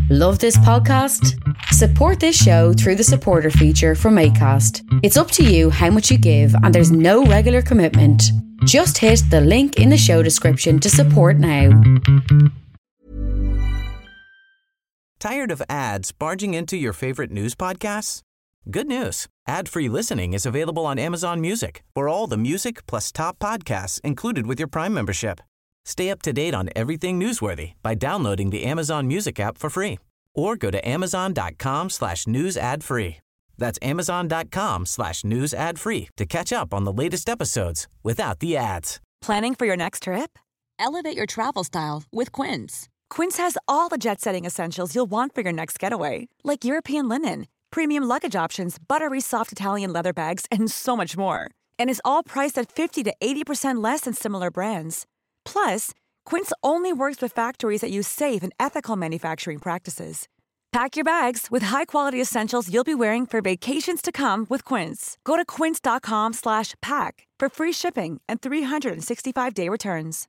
Love this podcast? Support this show through the supporter feature from Acast. It's up to you how much you give and there's no regular commitment. Just hit the link in the show description to support now. Tired of ads barging into your favorite news podcasts? Good news. Ad-free listening is available on Amazon Music for all the music plus top podcasts included with your Prime membership. Stay up to date on everything newsworthy by downloading the Amazon Music app for free or go to amazon.com/news ad free. That's amazon.com/news ad free to catch up on the latest episodes without the ads. Planning for your next trip? Elevate your travel style with Quince. Quince has all the jet-setting essentials you'll want for your next getaway, like European linen, premium luggage options, buttery soft Italian leather bags, and so much more. And is all priced at 50 to 80% less than similar brands. Plus, Quince only works with factories that use safe and ethical manufacturing practices. Pack your bags with high-quality essentials you'll be wearing for vacations to come with Quince. Go to quince.com/pack for free shipping and 365-day returns.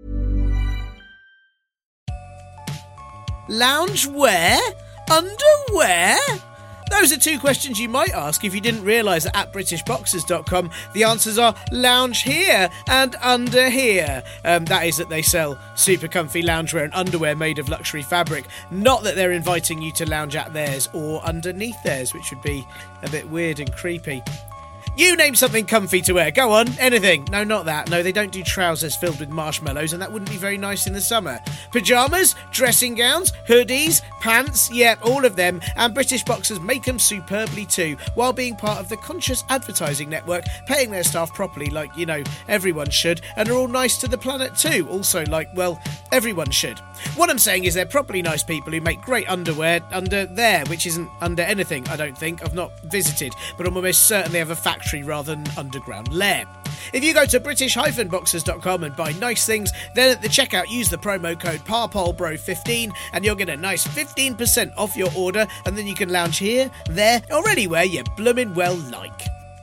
Loungewear? Underwear? Those are two questions you might ask if you didn't realise that at BritishBoxers.com the answers are lounge here and under here. That is that they sell super comfy loungewear and underwear made of luxury fabric. Not that they're inviting you to lounge at theirs or underneath theirs, which would be a bit weird and creepy. You name something comfy to wear. Go on, anything. No, not that. No, they don't do trousers filled with marshmallows, and that wouldn't be very nice in the summer. Pyjamas, dressing gowns, hoodies, pants, yep, all of them. And British Boxers make them superbly too, while being part of the Conscious Advertising Network, paying their staff properly like, you know, everyone should, and are all nice to the planet too. Also like, well, everyone should. What I'm saying is they're properly nice people who make great underwear under there, which isn't under anything, I don't think. I've not visited, but I'm almost certain they have a factory rather than underground lair. If you go to British-Boxers.com and buy nice things, then at the checkout use the promo code PARPOLBRO15 and you'll get a nice 15% off your order, and then you can lounge here, there, or anywhere you bloomin' well like.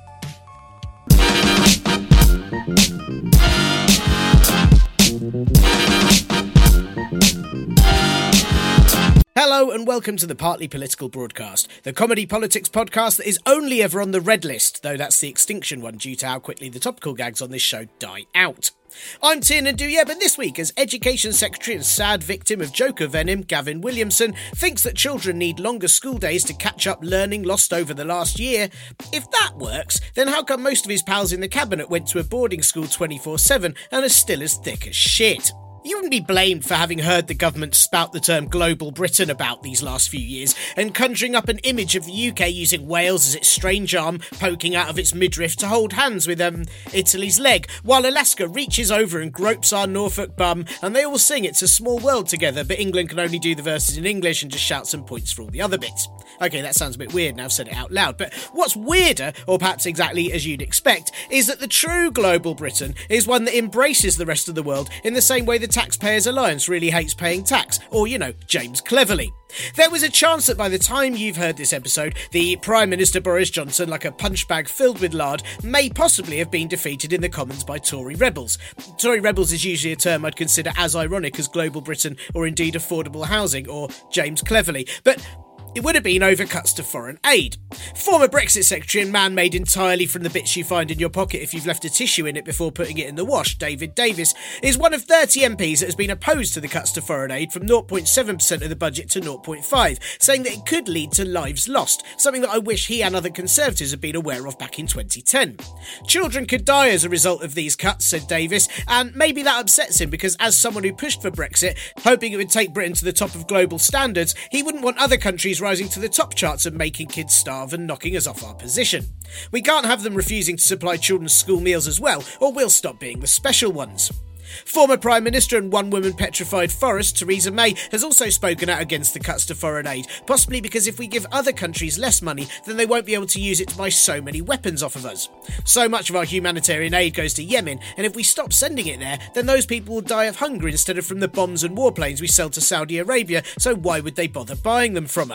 Hello and welcome to the Partly Political Broadcast, the comedy politics podcast that is only ever on the red list, though that's the extinction one due to how quickly the topical gags on this show die out. I'm Tiernan Douieb, and this week, as Education Secretary and sad victim of Joker venom, Gavin Williamson, thinks that children need longer school days to catch up learning lost over the last year. If that works, then how come most of his pals in the cabinet went to a boarding school 24/7 and are still as thick as shit? You wouldn't be blamed for having heard the government spout the term Global Britain about these last few years and conjuring up an image of the UK using Wales as its strange arm poking out of its midriff to hold hands with Italy's leg, while Alaska reaches over and gropes our Norfolk bum and they all sing It's a Small World together, but England can only do the verses in English and just shout some points for all the other bits. Okay, that sounds a bit weird now I've said it out loud, but what's weirder, or perhaps exactly as you'd expect, is that the true Global Britain is one that embraces the rest of the world in the same way the Taxpayers Alliance really hates paying tax, or, you know, James Cleverly. There was a chance that by the time you've heard this episode, the Prime Minister Boris Johnson, like a punch bag filled with lard, may possibly have been defeated in the Commons by Tory rebels. Tory rebels is usually a term I'd consider as ironic as Global Britain or indeed affordable housing or James Cleverly, but it would have been over cuts to foreign aid. Former Brexit Secretary and man made entirely from the bits you find in your pocket if you've left a tissue in it before putting it in the wash, David Davis, is one of 30 MPs that has been opposed to the cuts to foreign aid from 0.7% of the budget to 0.5%, saying that it could lead to lives lost, something that I wish he and other Conservatives had been aware of back in 2010. Children could die as a result of these cuts, said Davis, and maybe that upsets him because as someone who pushed for Brexit, hoping it would take Britain to the top of global standards, he wouldn't want other countries rising to the top charts and making kids starve and knocking us off our position. We can't have them refusing to supply children's school meals as well, or we'll stop being the special ones. Former Prime Minister and one-woman petrified forest, Theresa May, has also spoken out against the cuts to foreign aid, possibly because if we give other countries less money, then they won't be able to use it to buy so many weapons off of us. So much of our humanitarian aid goes to Yemen, and if we stop sending it there, then those people will die of hunger instead of from the bombs and warplanes we sell to Saudi Arabia, so why would they bother buying them from us?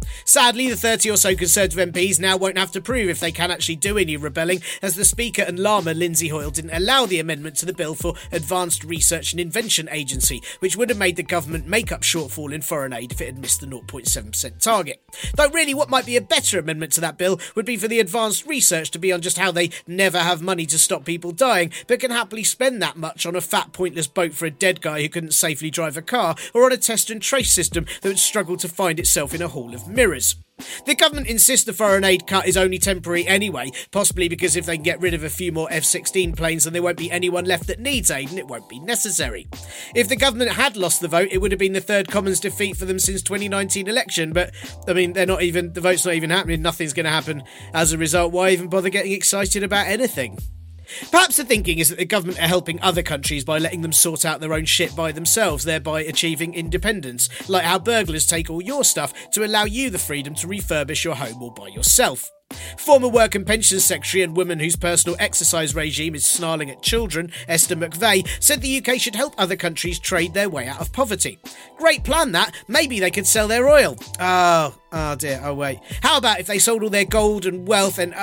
Sadly, the 30 or so Conservative MPs now won't have to prove if they can actually do any rebelling, as the Speaker and Llama, Lindsay Hoyle, didn't allow the amendment to the bill for Advanced Research and Invention Agency, which would have made the government make up shortfall in foreign aid if it had missed the 0.7% target. Though really what might be a better amendment to that bill would be for the advanced research to be on just how they never have money to stop people dying, but can happily spend that much on a fat pointless boat for a dead guy who couldn't safely drive a car, or on a test and trace system that would struggle to find itself in a hall of mirrors. The government insists the foreign aid cut is only temporary anyway, possibly because if they can get rid of a few more F-16 planes then there won't be anyone left that needs aid and it won't be necessary. If the government had lost the vote, it would have been the third Commons defeat for them since 2019 election, but I mean, the vote's not even happening, nothing's going to happen as a result. Why even bother getting excited about anything? Perhaps the thinking is that the government are helping other countries by letting them sort out their own shit by themselves, thereby achieving independence, like how burglars take all your stuff to allow you the freedom to refurbish your home all by yourself. Former Work and Pensions Secretary and woman whose personal exercise regime is snarling at children, Esther McVeigh, said the UK should help other countries trade their way out of poverty. Great plan that. Maybe they could sell their oil. Oh dear, oh wait. How about if they sold all their gold and wealth and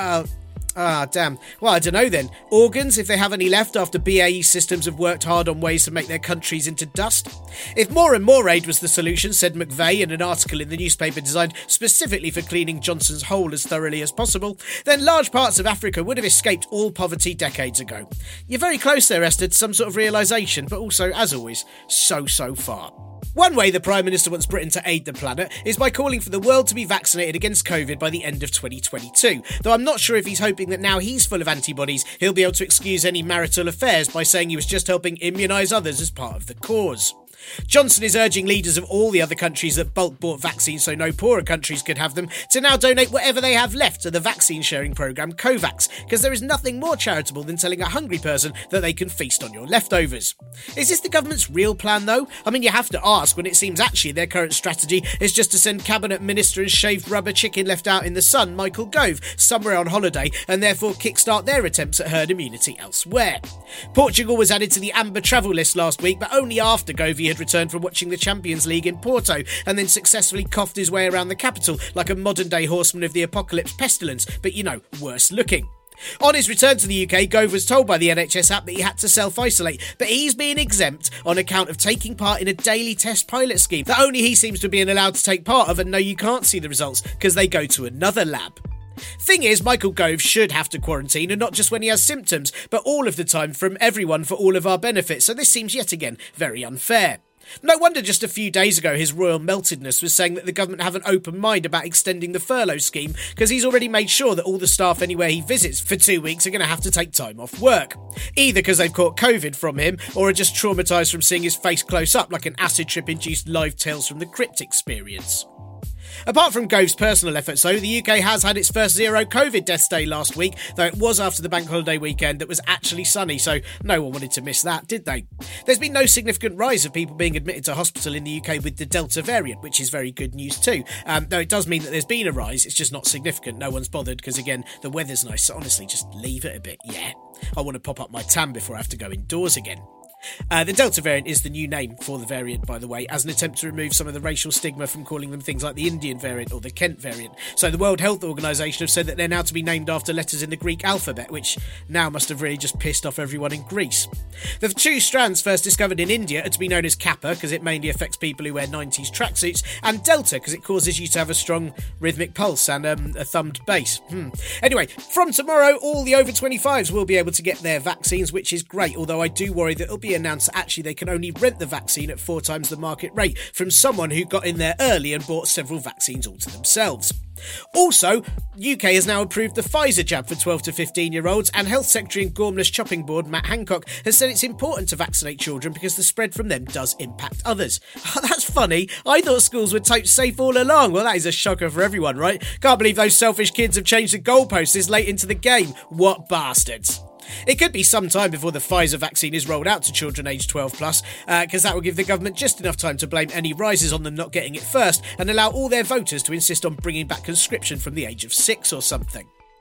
damn. Well, I don't know then. Organs, if they have any left after BAE Systems have worked hard on ways to make their countries into dust. If more and more aid was the solution, said McVeigh in an article in the newspaper designed specifically for cleaning Johnson's hole as thoroughly as possible, then large parts of Africa would have escaped all poverty decades ago. You're very close there, Esther, to some sort of realisation, but also, as always, so far. One way the Prime Minister wants Britain to aid the planet is by calling for the world to be vaccinated against COVID by the end of 2022, though I'm not sure if he's hoping that now he's full of antibodies, he'll be able to excuse any marital affairs by saying he was just helping immunise others as part of the cause. Johnson is urging leaders of all the other countries that bulk bought vaccines so no poorer countries could have them to now donate whatever they have left to the vaccine sharing programme COVAX, because there is nothing more charitable than telling a hungry person that they can feast on your leftovers. Is this the government's real plan though? I mean, you have to ask when it seems actually their current strategy is just to send cabinet minister and shaved rubber chicken left out in the sun, Michael Gove, somewhere on holiday and therefore kickstart their attempts at herd immunity elsewhere. Portugal was added to the amber travel list last week, but only after Gove had returned from watching the Champions League in Porto and then successfully coughed his way around the capital like a modern-day horseman of the apocalypse pestilence, but worse looking. On his return to the UK, Gove was told by the NHS app that he had to self-isolate, but he's being exempt on account of taking part in a daily test pilot scheme that only he seems to be allowed to take part of, and no, you can't see the results because they go to another lab. Thing is, Michael Gove should have to quarantine, and not just when he has symptoms, but all of the time from everyone for all of our benefits, so this seems yet again very unfair. No wonder just a few days ago his royal meltedness was saying that the government have an open mind about extending the furlough scheme, because he's already made sure that all the staff anywhere he visits for 2 weeks are going to have to take time off work. Either because they've caught COVID from him, or are just traumatised from seeing his face close up like an acid trip-induced live Tales from the Crypt experience. Apart from Gove's personal efforts though, the UK has had its first zero COVID deaths day last week, though it was after the bank holiday weekend that was actually sunny, so no one wanted to miss that, did they? There's been no significant rise of people being admitted to hospital in the UK with the Delta variant, which is very good news too. Though it does mean that there's been a rise, it's just not significant. No one's bothered because, again, the weather's nice, so honestly, just leave it a bit, yeah? I want to pop up my tan before I have to go indoors again. The Delta variant is the new name for the variant, by the way, as an attempt to remove some of the racial stigma from calling them things like the Indian variant or the Kent variant. So the World Health Organisation have said that they're now to be named after letters in the Greek alphabet, which now must have really just pissed off everyone in Greece. The two strands first discovered in India are to be known as Kappa, because it mainly affects people who wear 90s tracksuits, and Delta, because it causes you to have a strong rhythmic pulse and a thumbed bass. Anyway, from tomorrow, all the over 25s will be able to get their vaccines, which is great, although I do worry that it'll be announced that actually they can only rent the vaccine at 4 times the market rate from someone who got in there early and bought several vaccines all to themselves. Also, UK has now approved the Pfizer jab for 12 to 15-year-olds, and Health Secretary and Gormless Chopping Board Matt Hancock has said it's important to vaccinate children because the spread from them does impact others. Oh, that's funny. I thought schools were totes safe all along. Well, that is a shocker for everyone, right? Can't believe those selfish kids have changed the goalposts this late into the game. What bastards. It could be some time before the Pfizer vaccine is rolled out to children aged 12 plus, because that will give the government just enough time to blame any rises on them not getting it first and allow all their voters to insist on bringing back conscription from the age of 6 or something.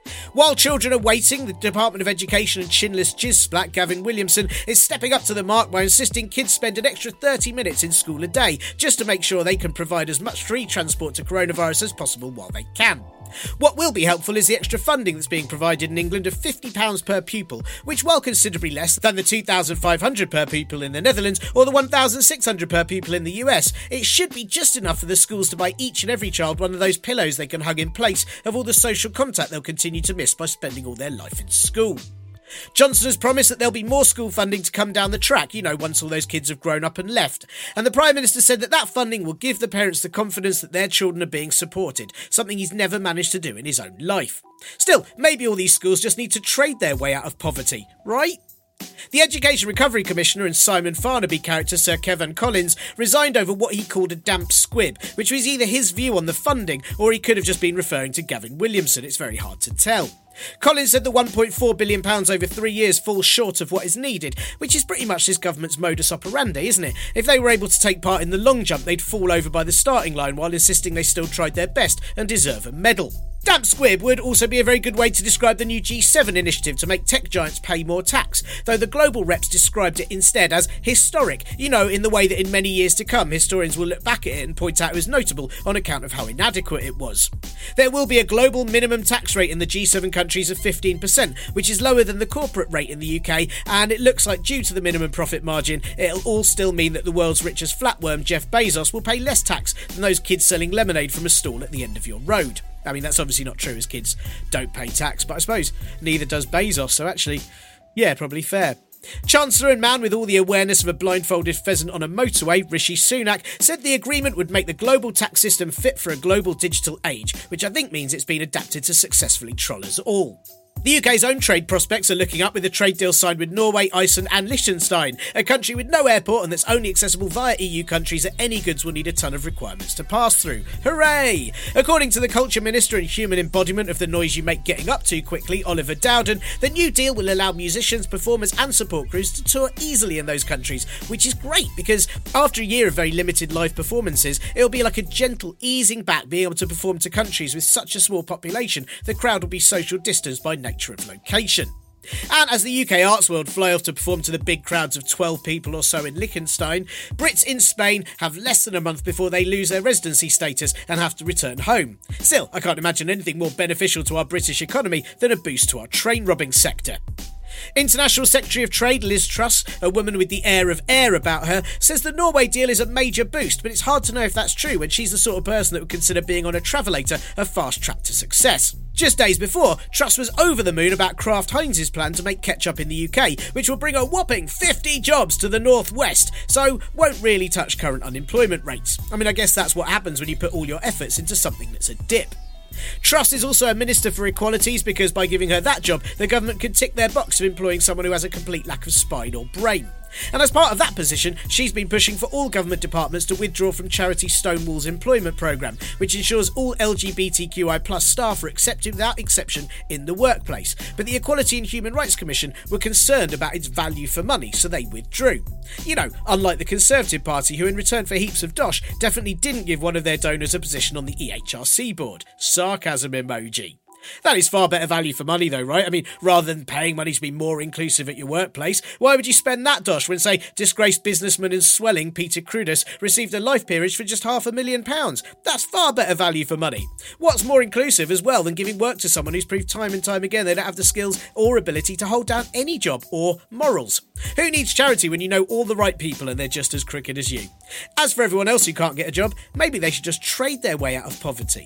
While children are waiting, the Department of Education and chinless jizz-splat Gavin Williamson is stepping up to the mark by insisting kids spend an extra 30 minutes in school a day, just to make sure they can provide as much free transport to coronavirus as possible while they can. What will be helpful is the extra funding that's being provided in England of £50 per pupil, which, while considerably less than the £2,500 per pupil in the Netherlands or the £1,600 per pupil in the US, it should be just enough for the schools to buy each and every child one of those pillows they can hug in place of all the social contact they'll continue to miss by spending all their life in school. Johnson has promised that there'll be more school funding to come down the track, once all those kids have grown up and left. And the Prime Minister said that funding will give the parents the confidence that their children are being supported, something he's never managed to do in his own life. Still, maybe all these schools just need to trade their way out of poverty, right? The Education Recovery Commissioner and Simon Farnaby character Sir Kevin Collins resigned over what he called a damp squib, which was either his view on the funding or he could have just been referring to Gavin Williamson. It's very hard to tell. Collins said the £1.4 billion over 3 years falls short of what is needed, which is pretty much this government's modus operandi, isn't it? If they were able to take part in the long jump, they'd fall over by the starting line while insisting they still tried their best and deserve a medal. Damp squib would also be a very good way to describe the new G7 initiative to make tech giants pay more tax, though the global reps described it instead as historic, in the way that in many years to come historians will look back at it and point out it was notable on account of how inadequate it was. There will be a global minimum tax rate in the G7 countries of 15%, which is lower than the corporate rate in the UK, and it looks like due to the minimum profit margin, it'll all still mean that the world's richest flatworm Jeff Bezos will pay less tax than those kids selling lemonade from a stall at the end of your road. I mean, that's obviously not true, as kids don't pay tax, but I suppose neither does Bezos, so actually, yeah, probably fair. Chancellor and man with all the awareness of a blindfolded pheasant on a motorway, Rishi Sunak, said the agreement would make the global tax system fit for a global digital age, which I think means it's been adapted to successfully troll us all. The UK's own trade prospects are looking up with a trade deal signed with Norway, Iceland and Liechtenstein, a country with no airport and that's only accessible via EU countries that any goods will need a ton of requirements to pass through. Hooray! According to the Culture Minister and human embodiment of the noise you make getting up too quickly, Oliver Dowden, the new deal will allow musicians, performers and support crews to tour easily in those countries, which is great because after a year of very limited live performances, it'll be like a gentle easing back being able to perform to countries with such a small population, the crowd will be social distanced by nature of location. And as the UK arts world fly off to perform to the big crowds of 12 people or so in Liechtenstein, Brits in Spain have less than a month before they lose their residency status and have to return home. Still, I can't imagine anything more beneficial to our British economy than a boost to our train robbing sector. International Secretary of Trade Liz Truss, a woman with the air of air about her, says the Norway deal is a major boost, but it's hard to know if that's true when she's the sort of person that would consider being on a travelator a fast track to success. Just days before, Truss was over the moon about Kraft Heinz's plan to make ketchup in the UK, which will bring a whopping 50 jobs to the northwest, so won't really touch current unemployment rates. I mean, I guess that's what happens when you put all your efforts into something that's a dip. Truss is also a Minister for Equalities because by giving her that job, the government could tick their box of employing someone who has a complete lack of spine or brain. And as part of that position, she's been pushing for all government departments to withdraw from charity Stonewall's employment programme, which ensures all LGBTQI+ staff are accepted without exception in the workplace. But the Equality and Human Rights Commission were concerned about its value for money, so they withdrew. Unlike the Conservative Party, who in return for heaps of dosh definitely didn't give one of their donors a position on the EHRC board. Sarcasm emoji. That is far better value for money though, right? I mean, rather than paying money to be more inclusive at your workplace, why would you spend that dosh when, say, disgraced businessman and swelling Peter Cruddas received a life peerage for just £500,000? That's far better value for money. What's more inclusive as well than giving work to someone who's proved time and time again they don't have the skills or ability to hold down any job or morals? Who needs charity when you know all the right people and they're just as crooked as you? As for everyone else who can't get a job, maybe they should just trade their way out of poverty.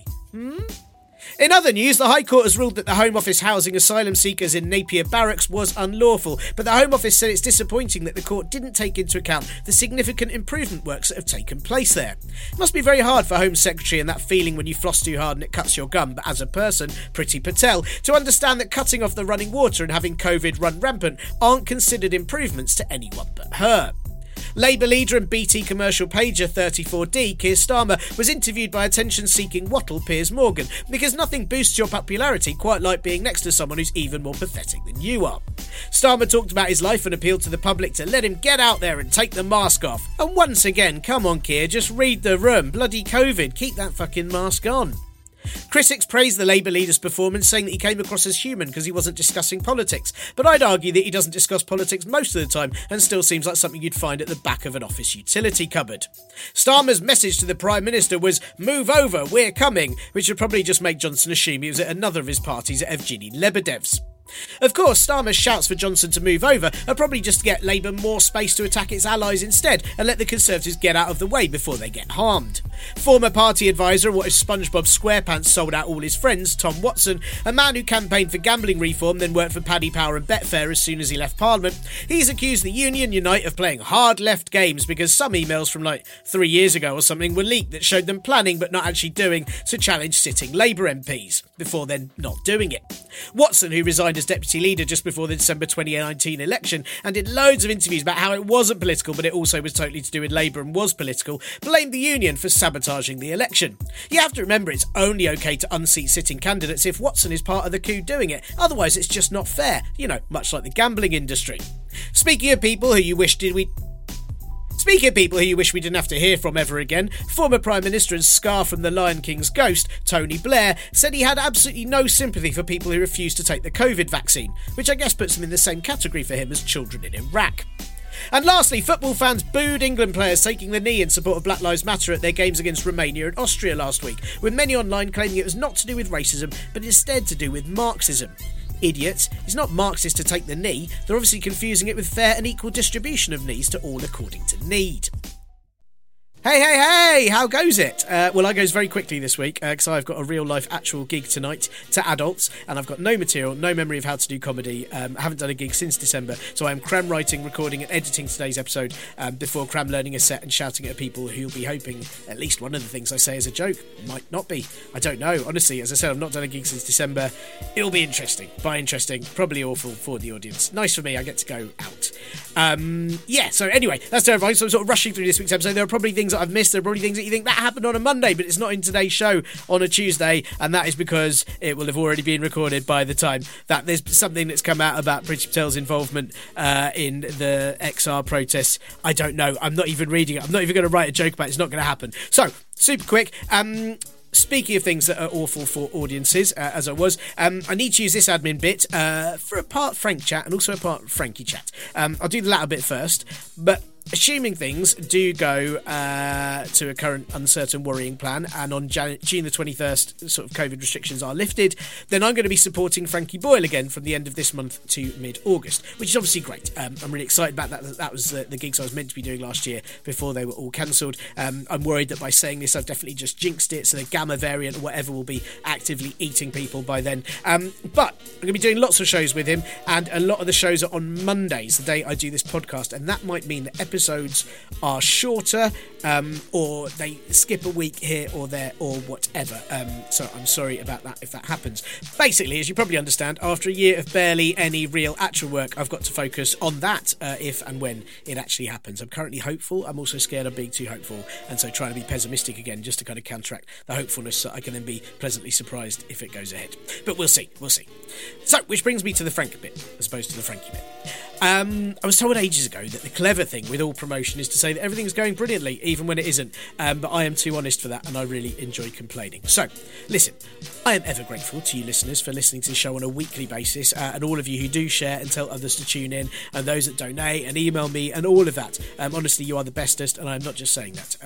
In other news, the High Court has ruled that the Home Office housing asylum seekers in Napier Barracks was unlawful, but the Home Office said it's disappointing that the court didn't take into account the significant improvement works that have taken place there. It must be very hard for Home Secretary and that feeling when you floss too hard and it cuts your gum, but as a person, Priti Patel, to understand that cutting off the running water and having COVID run rampant aren't considered improvements to anyone but her. Labour leader and BT commercial pager 34D, Keir Starmer, was interviewed by attention-seeking wattle Piers Morgan because nothing boosts your popularity quite like being next to someone who's even more pathetic than you are. Starmer talked about his life and appealed to the public to let him get out there and take the mask off. And once again, come on Keir, just read the room. Bloody COVID, keep that fucking mask on. Critics praised the Labour leader's performance, saying that he came across as human because he wasn't discussing politics. But I'd argue that he doesn't discuss politics most of the time and still seems like something you'd find at the back of an office utility cupboard. Starmer's message to the Prime Minister was, "Move over, we're coming," which would probably just make Johnson assume he was at another of his parties at Evgeny Lebedev's. Of course, Starmer's shouts for Johnson to move over are probably just to get Labour more space to attack its allies instead and let the Conservatives get out of the way before they get harmed. Former party advisor of what is SpongeBob SquarePants sold out all his friends, Tom Watson, a man who campaigned for gambling reform then worked for Paddy Power and Betfair as soon as he left Parliament, he's accused the Union Unite of playing hard left games because some emails from 3 years ago or something were leaked that showed them planning but not actually doing to challenge sitting Labour MPs, before then not doing it. Watson, who resigned as deputy leader just before the December 2019 election and did loads of interviews about how it wasn't political but it also was totally to do with Labour and was political, blamed the Union for sabotaging the election. You have to remember it's only okay to unseat sitting candidates if Watson is part of the coup doing it, otherwise it's just not fair, much like the gambling industry. Speaking of people who you wish we didn't have to hear from ever again, former Prime Minister and Scar from The Lion King's ghost, Tony Blair, said he had absolutely no sympathy for people who refused to take the COVID vaccine, which I guess puts him in the same category for him as children in Iraq. And lastly, football fans booed England players taking the knee in support of Black Lives Matter at their games against Romania and Austria last week, with many online claiming it was not to do with racism, but instead to do with Marxism. Idiots. It's not Marxist to take the knee. They're obviously confusing it with fair and equal distribution of knees to all according to need. Hey, how goes it? Well, it goes very quickly this week because I've got a real-life actual gig tonight to adults and I've got no material, no memory of how to do comedy. I haven't done a gig since December, so I'm cram writing, recording and editing today's episode before cram learning a set and shouting at people who'll be hoping at least one of the things I say is a joke. Might not be. I don't know. Honestly, as I said, I've not done a gig since December. It'll be interesting. By interesting, probably awful for the audience. Nice for me, I get to go out. So anyway, that's terrifying. So I'm sort of rushing through this week's episode. There are probably things that I've missed. There are probably things that you think that happened on a Monday, but it's not in today's show on a Tuesday, and that is because it will have already been recorded by the time that there's something that's come out about Priti Patel's involvement in the XR protests. I don't know. I'm not even reading it. I'm not even going to write a joke about it. It's not going to happen. So, super quick. Speaking of things that are awful for audiences, as I was, I need to use this admin bit for a part Frank chat and also a part Frankie chat. I'll do the latter bit first, but assuming things do go to a current uncertain worrying plan and on June the 21st sort of COVID restrictions are lifted, then I'm going to be supporting Frankie Boyle again from the end of this month to mid-August, which is obviously great. I'm really excited about that. That was the gigs I was meant to be doing last year before they were all cancelled. I'm worried that by saying this I've definitely just jinxed it, so the Gamma variant or whatever will be actively eating people by then. But I'm going to be doing lots of shows with him, and a lot of the shows are on Mondays, the day I do this podcast, and that might mean that episodes are shorter or they skip a week here or there or whatever, so I'm sorry about that if that happens. Basically, as you probably understand, after a year of barely any real actual work, I've got to focus on that if and when it actually happens. I'm currently hopeful. I'm also scared of being too hopeful, and so trying to be pessimistic again just to kind of counteract the hopefulness so I can then be pleasantly surprised if it goes ahead. But we'll see. So, which brings me to the Frank bit as opposed to the Frankie bit. I was told ages ago that the clever thing with all promotion is to say that everything's going brilliantly, even when it isn't. But I am too honest for that, and I really enjoy complaining. So, listen, I am ever grateful to you listeners for listening to the show on a weekly basis, and all of you who do share and tell others to tune in, and those that donate and email me and all of that. Honestly, you are the bestest, and I'm not just saying that.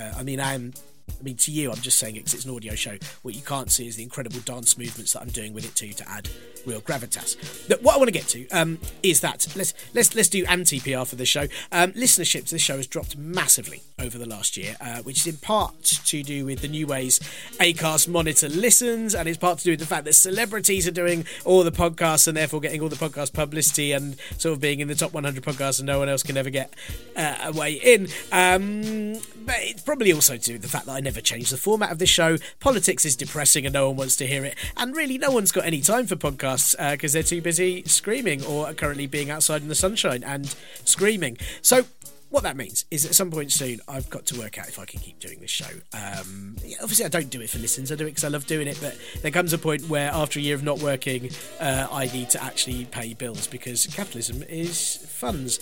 To you, I'm just saying it because it's an audio show. What you can't see is the incredible dance movements that I'm doing with it too to add real gravitas. But what I want to get to is that let's do anti-PR for this show. Listenership to this show has dropped massively over the last year, which is in part to do with the new ways Acast monitor listens, and it's part to do with the fact that celebrities are doing all the podcasts and therefore getting all the podcast publicity and sort of being in the top 100 podcasts and no one else can ever get a way in. But it's probably also to do with the fact that I never changed the format of this show. Politics is depressing and no one wants to hear it, and really no one's got any time for podcasts because they're too busy screaming or are currently being outside in the sunshine and screaming. So what that means is at some point soon I've got to work out if I can keep doing this show. Obviously I don't do it for listens, I do it because I love doing it, but there comes a point where after a year of not working I need to actually pay bills because capitalism is funds.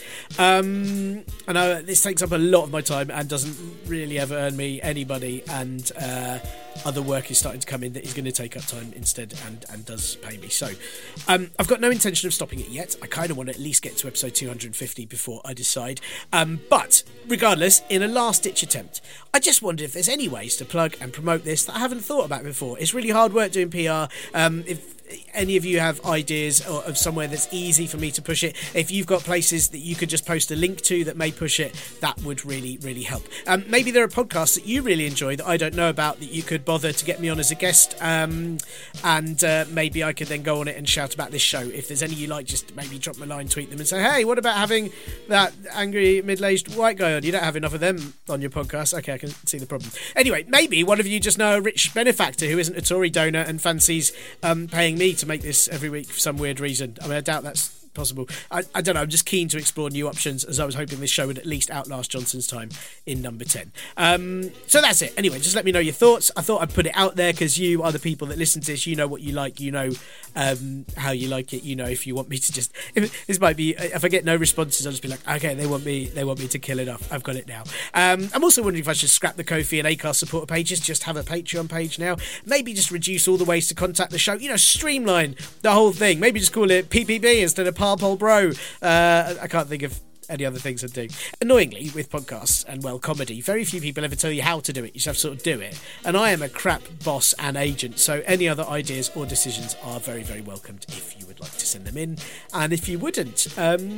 This takes up a lot of my time and doesn't really ever earn me any money, and other work is starting to come in that is going to take up time instead and does pay me. So I've got no intention of stopping it yet. I kind of want to at least get to episode 250 before I decide. But regardless, in a last-ditch attempt, I just wondered if there's any ways to plug and promote this that I haven't thought about before. It's really hard work doing PR. If any of you have ideas of somewhere that's easy for me to push it, if you've got places that you could just post a link to that may push it, that would really, really help. Maybe there are podcasts that you really enjoy that I don't know about that you could bother to get me on as a guest, and maybe I could then go on it and shout about this show. If there's any you like, just maybe drop me a line, tweet them and say, hey, what about having that angry middle-aged white guy on? You don't have enough of them on your podcast. Okay, I can see the problem. Anyway, maybe one of you just know a rich benefactor who isn't a Tory donor and fancies paying me to make this every week for some weird reason. I mean, I doubt that's possible. I don't know. I'm just keen to explore new options, as I was hoping this show would at least outlast Johnson's time in number 10. So that's it. Anyway, just let me know your thoughts. I thought I'd put it out there because you are the people that listen to this. You know what you like. You know how you like it. You know if you want me to just... This might be... If I get no responses, I'll just be like, okay, they want me to kill it off. I've got it now. I'm also wondering if I should scrap the Ko-fi and Acast supporter pages, just have a Patreon page now. Maybe just reduce all the ways to contact the show. You know, streamline the whole thing. Maybe just call it PPB instead of Parpol Bro. I can't think of any other things I'd do. Annoyingly, with podcasts and, well, comedy, very few people ever tell you how to do it. You just have to sort of do it. And I am a crap boss and agent, so any other ideas or decisions are very, very welcomed if you would like to send them in. And if you wouldn't,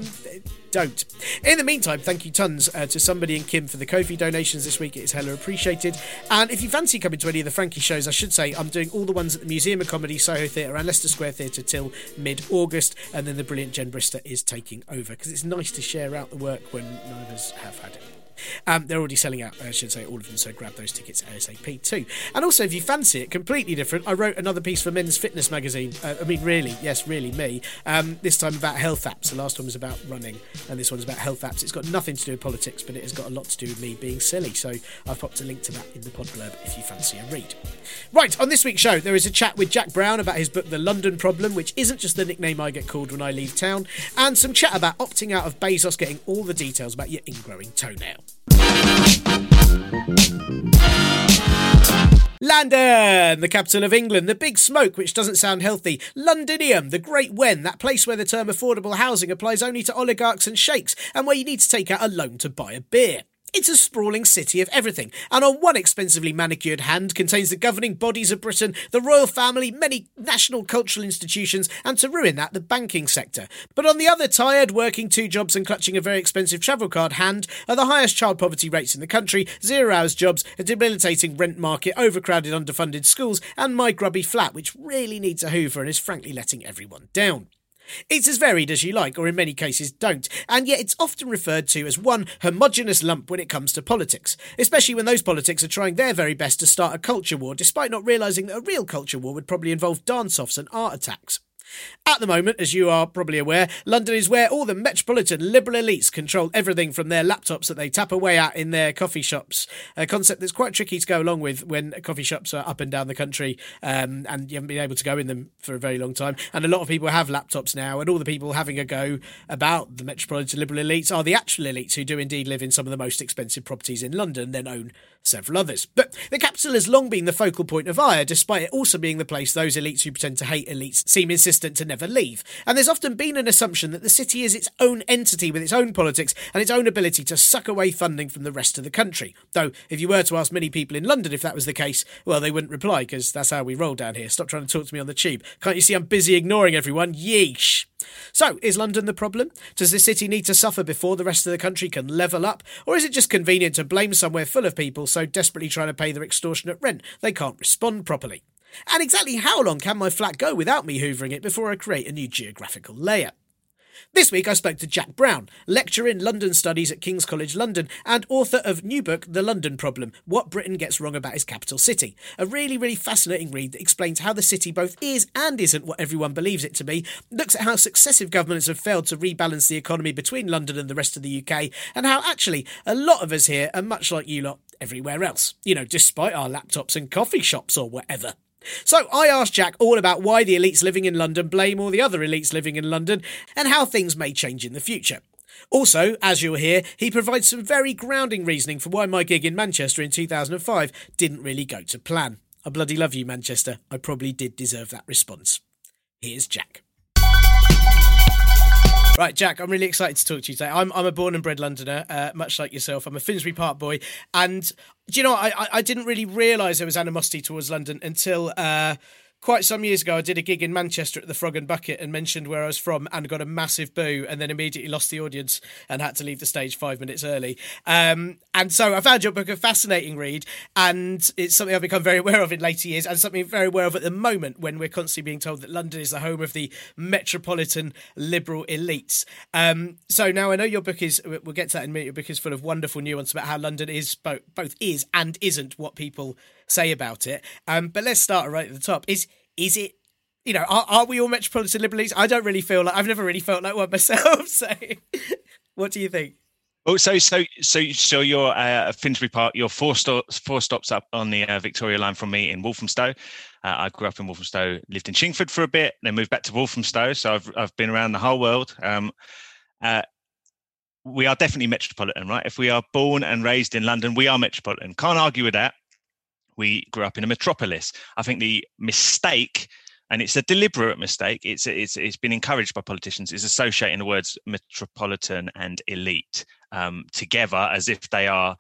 don't. In the meantime, thank you tons to Somebody and Kim for the Ko-fi donations this week. It is hella appreciated. And if you fancy coming to any of the Frankie shows, I should say I'm doing all the ones at the Museum of Comedy, Soho Theatre and Leicester Square Theatre till mid-August, and then the brilliant Jen Brister is taking over, because it's nice to share out the work when none of us have had it. They're already selling out, I should say, all of them, so grab those tickets ASAP too. And also, if you fancy it, completely different, I wrote another piece for Men's Fitness magazine. Really me. This time about health apps. The last one was about running, and this one's about health apps. It's got nothing to do with politics, but it has got a lot to do with me being silly, so I've popped a link to that in the pod blurb if you fancy a read. Right, on this week's show, there is a chat with Jack Brown about his book The London Problem, which isn't just the nickname I get called when I leave town, and some chat about opting out of Bezos getting all the details about your ingrowing toenail. London, the capital of England, the big smoke which doesn't sound healthy, Londinium, the Great Wen, that place where the term affordable housing applies only to oligarchs and sheikhs, and where you need to take out a loan to buy a beer. It's a sprawling city of everything, and on one expensively manicured hand contains the governing bodies of Britain, the royal family, many national cultural institutions, and to ruin that, the banking sector. But on the other, tired, working 2 jobs and clutching a very expensive travel card hand are the highest child poverty rates in the country, 0-hours jobs, a debilitating rent market, overcrowded underfunded schools, and my grubby flat, which really needs a hoover and is frankly letting everyone down. It's as varied as you like, or in many cases don't, and yet it's often referred to as one homogenous lump when it comes to politics, especially when those politics are trying their very best to start a culture war, despite not realising that a real culture war would probably involve dance-offs and art attacks. At the moment, as you are probably aware, London is where all the metropolitan liberal elites control everything from their laptops that they tap away at in their coffee shops, a concept that's quite tricky to go along with when coffee shops are up and down the country, and you haven't been able to go in them for a very long time. And a lot of people have laptops now, and all the people having a go about the metropolitan liberal elites are the actual elites who do indeed live in some of the most expensive properties in London, then own several others. But the capital has long been the focal point of ire, despite it also being the place those elites who pretend to hate elites seem insistent to never leave. And there's often been an assumption that the city is its own entity with its own politics and its own ability to suck away funding from the rest of the country. Though, if you were to ask many people in London if that was the case, well, they wouldn't reply, because that's how we roll down here. Stop trying to talk to me on the tube. Can't you see I'm busy ignoring everyone? Yeesh. So, is London the problem? Does the city need to suffer before the rest of the country can level up? Or is it just convenient to blame somewhere full of people so desperately trying to pay their extortionate rent they can't respond properly? And exactly how long can my flat go without me hoovering it before I create a new geographical layer? This week I spoke to Jack Brown, lecturer in London Studies at King's College London and author of new book The London Problem, What Britain Gets Wrong About Its Capital City. A really fascinating read that explains how the city both is and isn't what everyone believes it to be, looks at how successive governments have failed to rebalance the economy between London and the rest of the UK, and how actually a lot of us here are much like you lot everywhere else. You know, despite our laptops and coffee shops or whatever. So I asked Jack all about why the elites living in London blame all the other elites living in London and how things may change in the future. Also, as you'll hear, he provides some very grounding reasoning for why my gig in Manchester in 2005 didn't really go to plan. I bloody love you, Manchester. I probably did deserve that response. Here's Jack. Right, Jack, I'm really excited to talk to you today. I'm a born and bred Londoner, much like yourself. I'm a Finsbury Park boy. And, do you know, I didn't really realise there was animosity towards London until quite some years ago. I did a gig in Manchester at the Frog and Bucket and mentioned where I was from and got a massive boo and then immediately lost the audience and had to leave the stage 5 minutes early. And so I found your book a fascinating read, and it's something I've become very aware of in later years and something very aware of at the moment when we're constantly being told that London is the home of the metropolitan liberal elites. So now I know your book is, we'll get to that in a minute, your book is full of wonderful nuance about how London is both is and isn't what people say about it. But let's start right at the top. Is it, you know, are we all metropolitan liberals? I don't really feel like, I've never really felt like one myself. So what do you think? Oh, so you're Finsbury Park. You're four stops up on the Victoria line from me in Walthamstow. I grew up in Walthamstow, lived in Chingford for a bit, then moved back to Walthamstow. So I've been around the whole world. We are definitely metropolitan, right? If we are born and raised in London, we are metropolitan. Can't argue with that. We grew up in a metropolis. I think the mistake, and it's a deliberate mistake, it's been encouraged by politicians, is associating the words metropolitan and elite together as if they are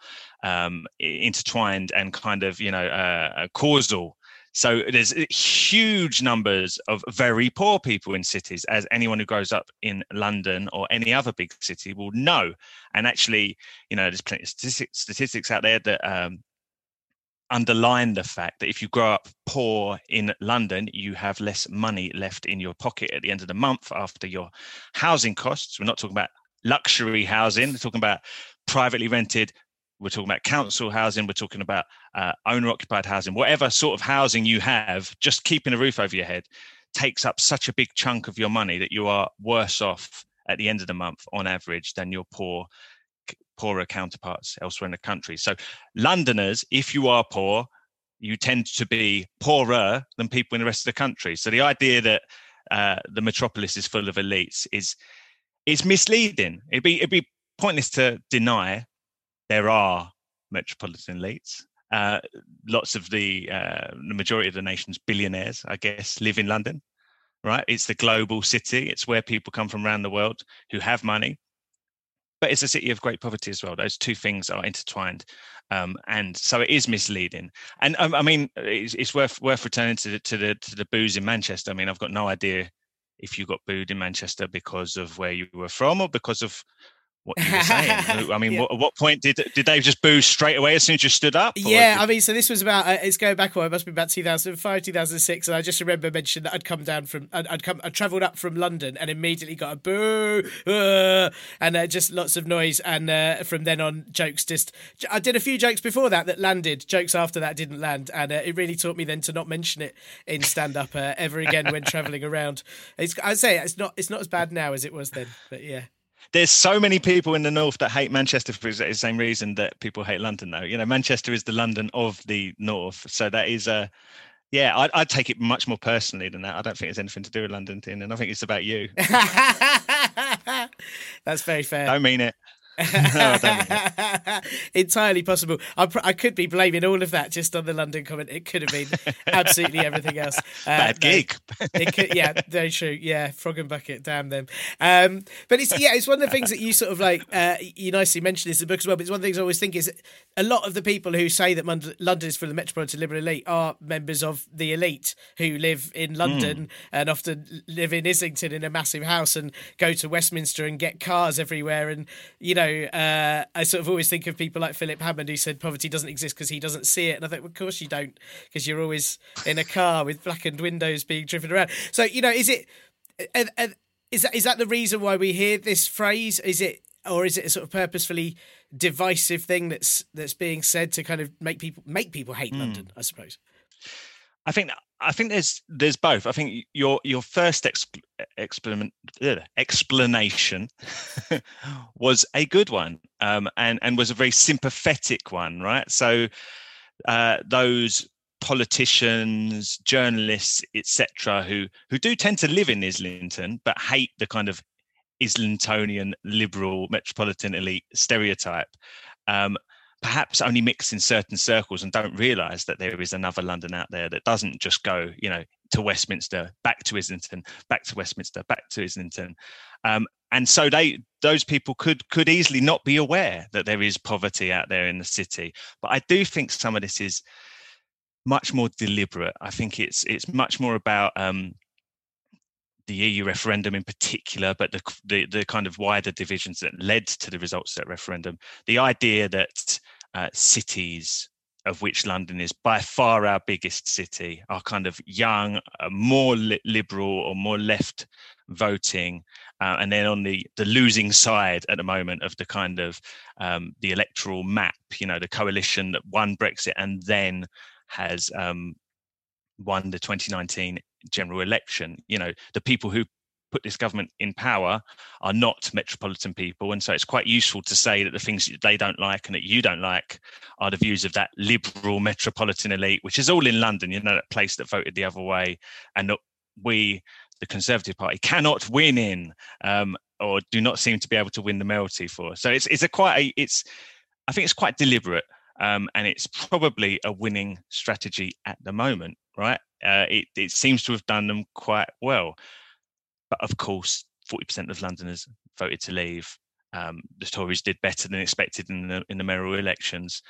intertwined and kind of, causal. So there's huge numbers of very poor people in cities, as anyone who grows up in London or any other big city will know. And actually, there's plenty of statistics out there that underline the fact that if you grow up poor in London, you have less money left in your pocket at the end of the month after your housing costs. We're not talking about luxury housing. We're talking about privately rented. We're talking about council housing. We're talking about owner-occupied housing. Whatever sort of housing you have, just keeping a roof over your head takes up such a big chunk of your money that you are worse off at the end of the month on average than your poorer counterparts elsewhere in the country. So Londoners, if you are poor, you tend to be poorer than people in the rest of the country. So the idea that the metropolis is full of elites is misleading. It'd be pointless to deny there are metropolitan elites. Lots of the majority of the nation's billionaires, I guess, live in London, right? It's the global city. It's where people come from around the world who have money. But it's a city of great poverty as well. Those two things are intertwined, and so it is misleading. And I mean, it's worth returning to the boos in Manchester. I mean, I've got no idea if you got booed in Manchester because of where you were from or because of what you were saying. I mean, yeah. At what point did they just boo straight away as soon as you stood up? Yeah, I mean, so this was about, it's going back, it must be about 2005, 2006, and I just remember mentioning that I'd come down from, I'd travelled up from London and immediately got a boo, and just lots of noise, and from then on, jokes I did a few jokes before that landed, jokes after that didn't land, and it really taught me then to not mention it in stand-up ever again when travelling around. I'd say it's not as bad now as it was then, but yeah. There's so many people in the north that hate Manchester for the same reason that people hate London, though. Manchester is the London of the north. So that is I'd take it much more personally than that. I don't think it's anything to do with London, Tin, and I think it's about you. That's very fair. Don't mean it. No, I don't mean it. Entirely possible. I could be blaming all of that just on the London comment. It could have been absolutely everything else. Bad gig. It could, yeah, very true. Yeah, Frog and Bucket, damn them. But it's one of the things that you sort of like, you nicely mentioned this in the book as well, but it's one of the things I always think is a lot of the people who say that London is for the metropolitan liberal elite are members of the elite who live in London and often live in Islington in a massive house and go to Westminster and get cars everywhere. And, I sort of always think of people like Philip Hammond who said poverty doesn't exist because he doesn't see it. And I think, well, of course you don't, because you're always in a car with blackened windows being driven around. So, is that the reason why we hear this phrase? Is it a sort of purposefully divisive thing that's being said to kind of make people hate London, I suppose? I think there's both. I think your first explanation was a good one, and was a very sympathetic one, right? So those politicians, journalists, etc., who do tend to live in Islington but hate the kind of Islingtonian liberal metropolitan elite stereotype. perhaps only mix in certain circles and don't realise that there is another London out there that doesn't just go, to Westminster, back to Islington, back to Westminster, back to Islington. And so those people could easily not be aware that there is poverty out there in the city. But I do think some of this is much more deliberate. I think it's much more about the EU referendum in particular, but the kind of wider divisions that led to the results of that referendum. The idea that cities, of which London is by far our biggest city, are kind of young, more liberal or more left voting, and then on the losing side at the moment of the kind of the electoral map, the coalition that won Brexit and then has won the 2019 general election. The people who put this government in power are not metropolitan people, and so it's quite useful to say that the things they don't like and that you don't like are the views of that liberal metropolitan elite, which is all in London, that place that voted the other way, and that we, the Conservative Party, cannot win in, or do not seem to be able to win the mayoralty for. So I think it's quite deliberate, and it's probably a winning strategy at the moment, right? It seems to have done them quite well. But of course, 40% of Londoners voted to leave. The Tories did better than expected in the mayoral elections.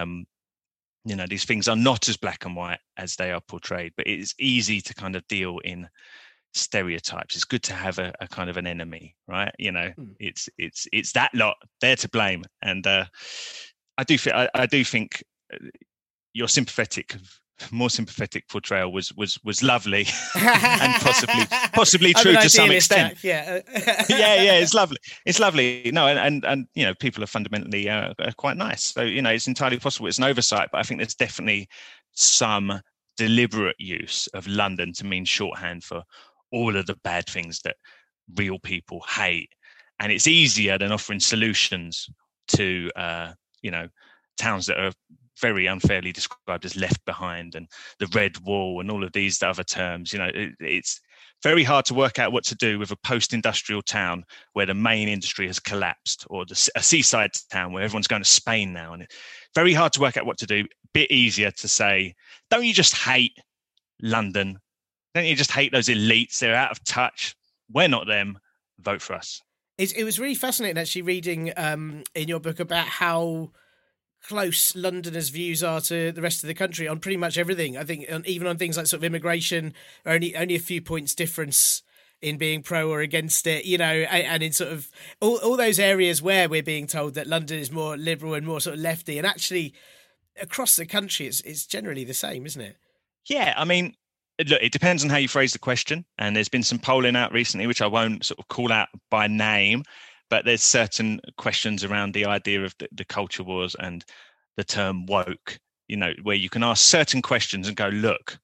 These things are not as black and white as they are portrayed, but it is easy to kind of deal in stereotypes. It's good to have a kind of an enemy, right? It's that lot, they're to blame. And I do think your more sympathetic portrayal was lovely and possibly true to some extent. Yeah. yeah, it's lovely. No, and people are fundamentally quite nice. So it's entirely possible it's an oversight, but I think there's definitely some deliberate use of London to mean shorthand for all of the bad things that real people hate. And it's easier than offering solutions to towns that are very unfairly described as left behind, and the red wall and all of these other terms. It's very hard to work out what to do with a post-industrial town where the main industry has collapsed, or a seaside town where everyone's going to Spain now. And it's very hard to work out what to do. Bit easier to say, don't you just hate London? Don't you just hate those elites? They're out of touch. We're not them. Vote for us. It was really fascinating actually reading in your book about how close Londoners' views are to the rest of the country on pretty much everything. I think even on things like sort of immigration, only a few points difference in being pro or against it, and in sort of all those areas where we're being told that London is more liberal and more sort of lefty, and actually across the country it's generally the same, isn't it? Yeah, I mean, look, it depends on how you phrase the question, and there's been some polling out recently, which I won't sort of call out by name, but there's certain questions around the idea of the culture wars and the term woke, where you can ask certain questions and go, look,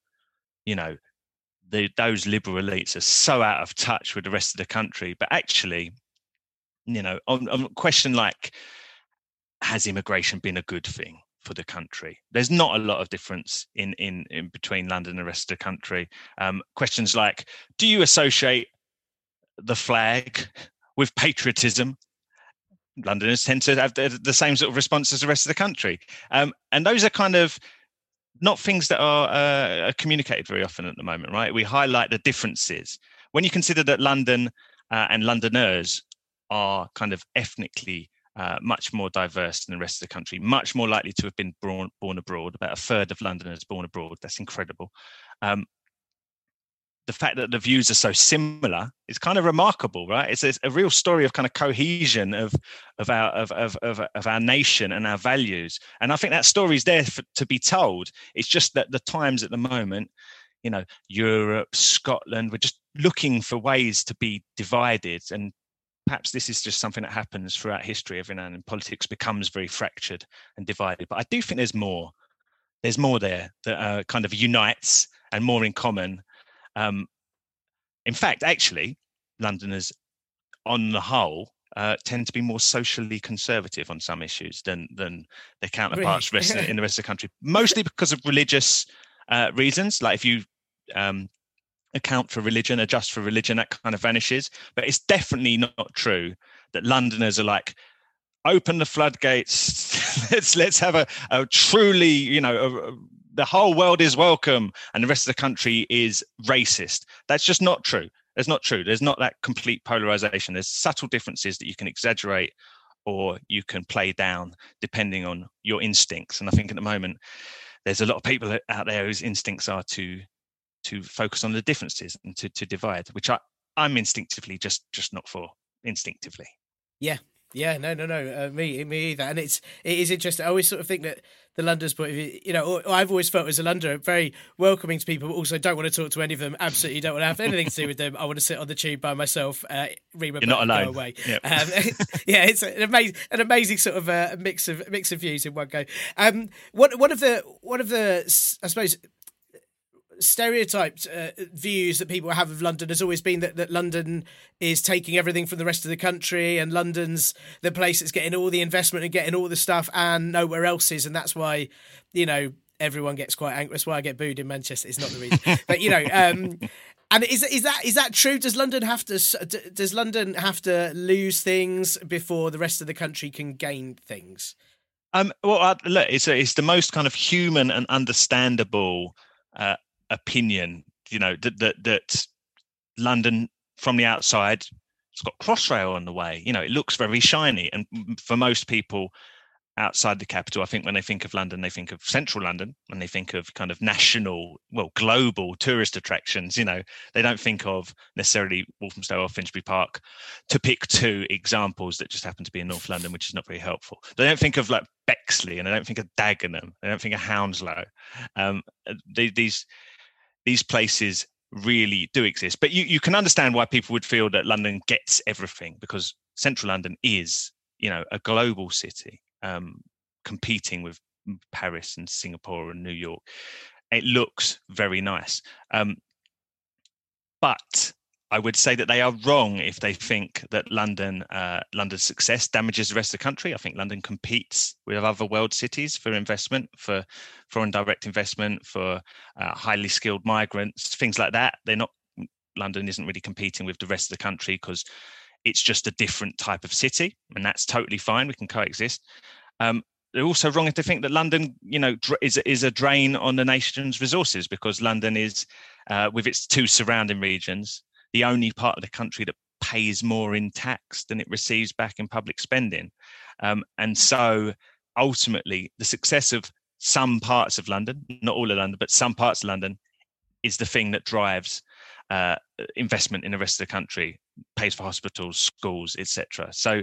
those liberal elites are so out of touch with the rest of the country. But actually, on a question like, has immigration been a good thing for the country? There's not a lot of difference in between London and the rest of the country. Questions like, do you associate the flag with patriotism? Londoners tend to have the same sort of response as the rest of the country. And those are kind of not things that are communicated very often at the moment, right? We highlight the differences. When you consider that London and Londoners are kind of ethnically much more diverse than the rest of the country, much more likely to have been born abroad, about a third of Londoners born abroad, that's incredible. The fact that the views are so similar is kind of remarkable, right? It's a real story of kind of cohesion of our nation and our values. And I think that story is there to be told. It's just that the times at the moment, Europe, Scotland, we're just looking for ways to be divided. And perhaps this is just something that happens throughout history every now and then. Politics becomes very fractured and divided. But I do think there's more. There's more there that kind of unites and more in common. In fact, actually, Londoners, on the whole, tend to be more socially conservative on some issues than their counterparts really? In the rest of the country, mostly because of religious reasons. Like if you account for religion, adjust for religion, that kind of vanishes. But it's definitely not true that Londoners are like open the floodgates. let's have a truly, the whole world is welcome and the rest of the country is racist. That's just not true. It's not true. There's not that complete polarization. There's subtle differences that you can exaggerate or you can play down depending on your instincts. And I think at the moment, there's a lot of people out there whose instincts are to focus on the differences and to divide, which I'm instinctively just not for, instinctively. Yeah, no, me either. And it is interesting. I always sort of think that the Londoners point of view, I've always felt as a Londoner very welcoming to people, but also don't want to talk to any of them. Absolutely don't want to have anything to do with them. I want to sit on the tube by myself, read my book, You're not alone. go away. Yep. It's an amazing sort of mix of views in one go. One of the I suppose stereotyped views that people have of London has always been that London is taking everything from the rest of the country, and London's the place that's getting all the investment and getting all the stuff, and nowhere else is, and that's why everyone gets quite angry. That's why I get booed in Manchester. It's not the reason, but and is that true? Does London have to lose things before the rest of the country can gain things? Look, it's the most kind of human and understandable opinion, that London from the outside, it's got Crossrail on the way. It looks very shiny, and for most people outside the capital, I think when they think of London, they think of central London, and they think of kind of national, global tourist attractions. They don't think of necessarily Walthamstow or Finsbury Park, to pick two examples that just happen to be in North London, which is not very helpful. They don't think of like Bexley, and they don't think of Dagenham. They don't think of Hounslow. These places really do exist, but you can understand why people would feel that London gets everything, because central London is, a global city, competing with Paris and Singapore and New York. It looks very nice, but I would say that they are wrong if they think that London's success damages the rest of the country. I think London competes with other world cities for investment, for foreign direct investment, for highly skilled migrants, things like that. London isn't really competing with the rest of the country because it's just a different type of city, and that's totally fine. We can coexist. They're also wrong if they think that London, is a drain on the nation's resources, because London is, with its two surrounding regions, the only part of the country that pays more in tax than it receives back in public spending. And so ultimately, the success of some parts of London, not all of London, but some parts of London, is the thing that drives investment in the rest of the country, pays for hospitals, schools, etc. So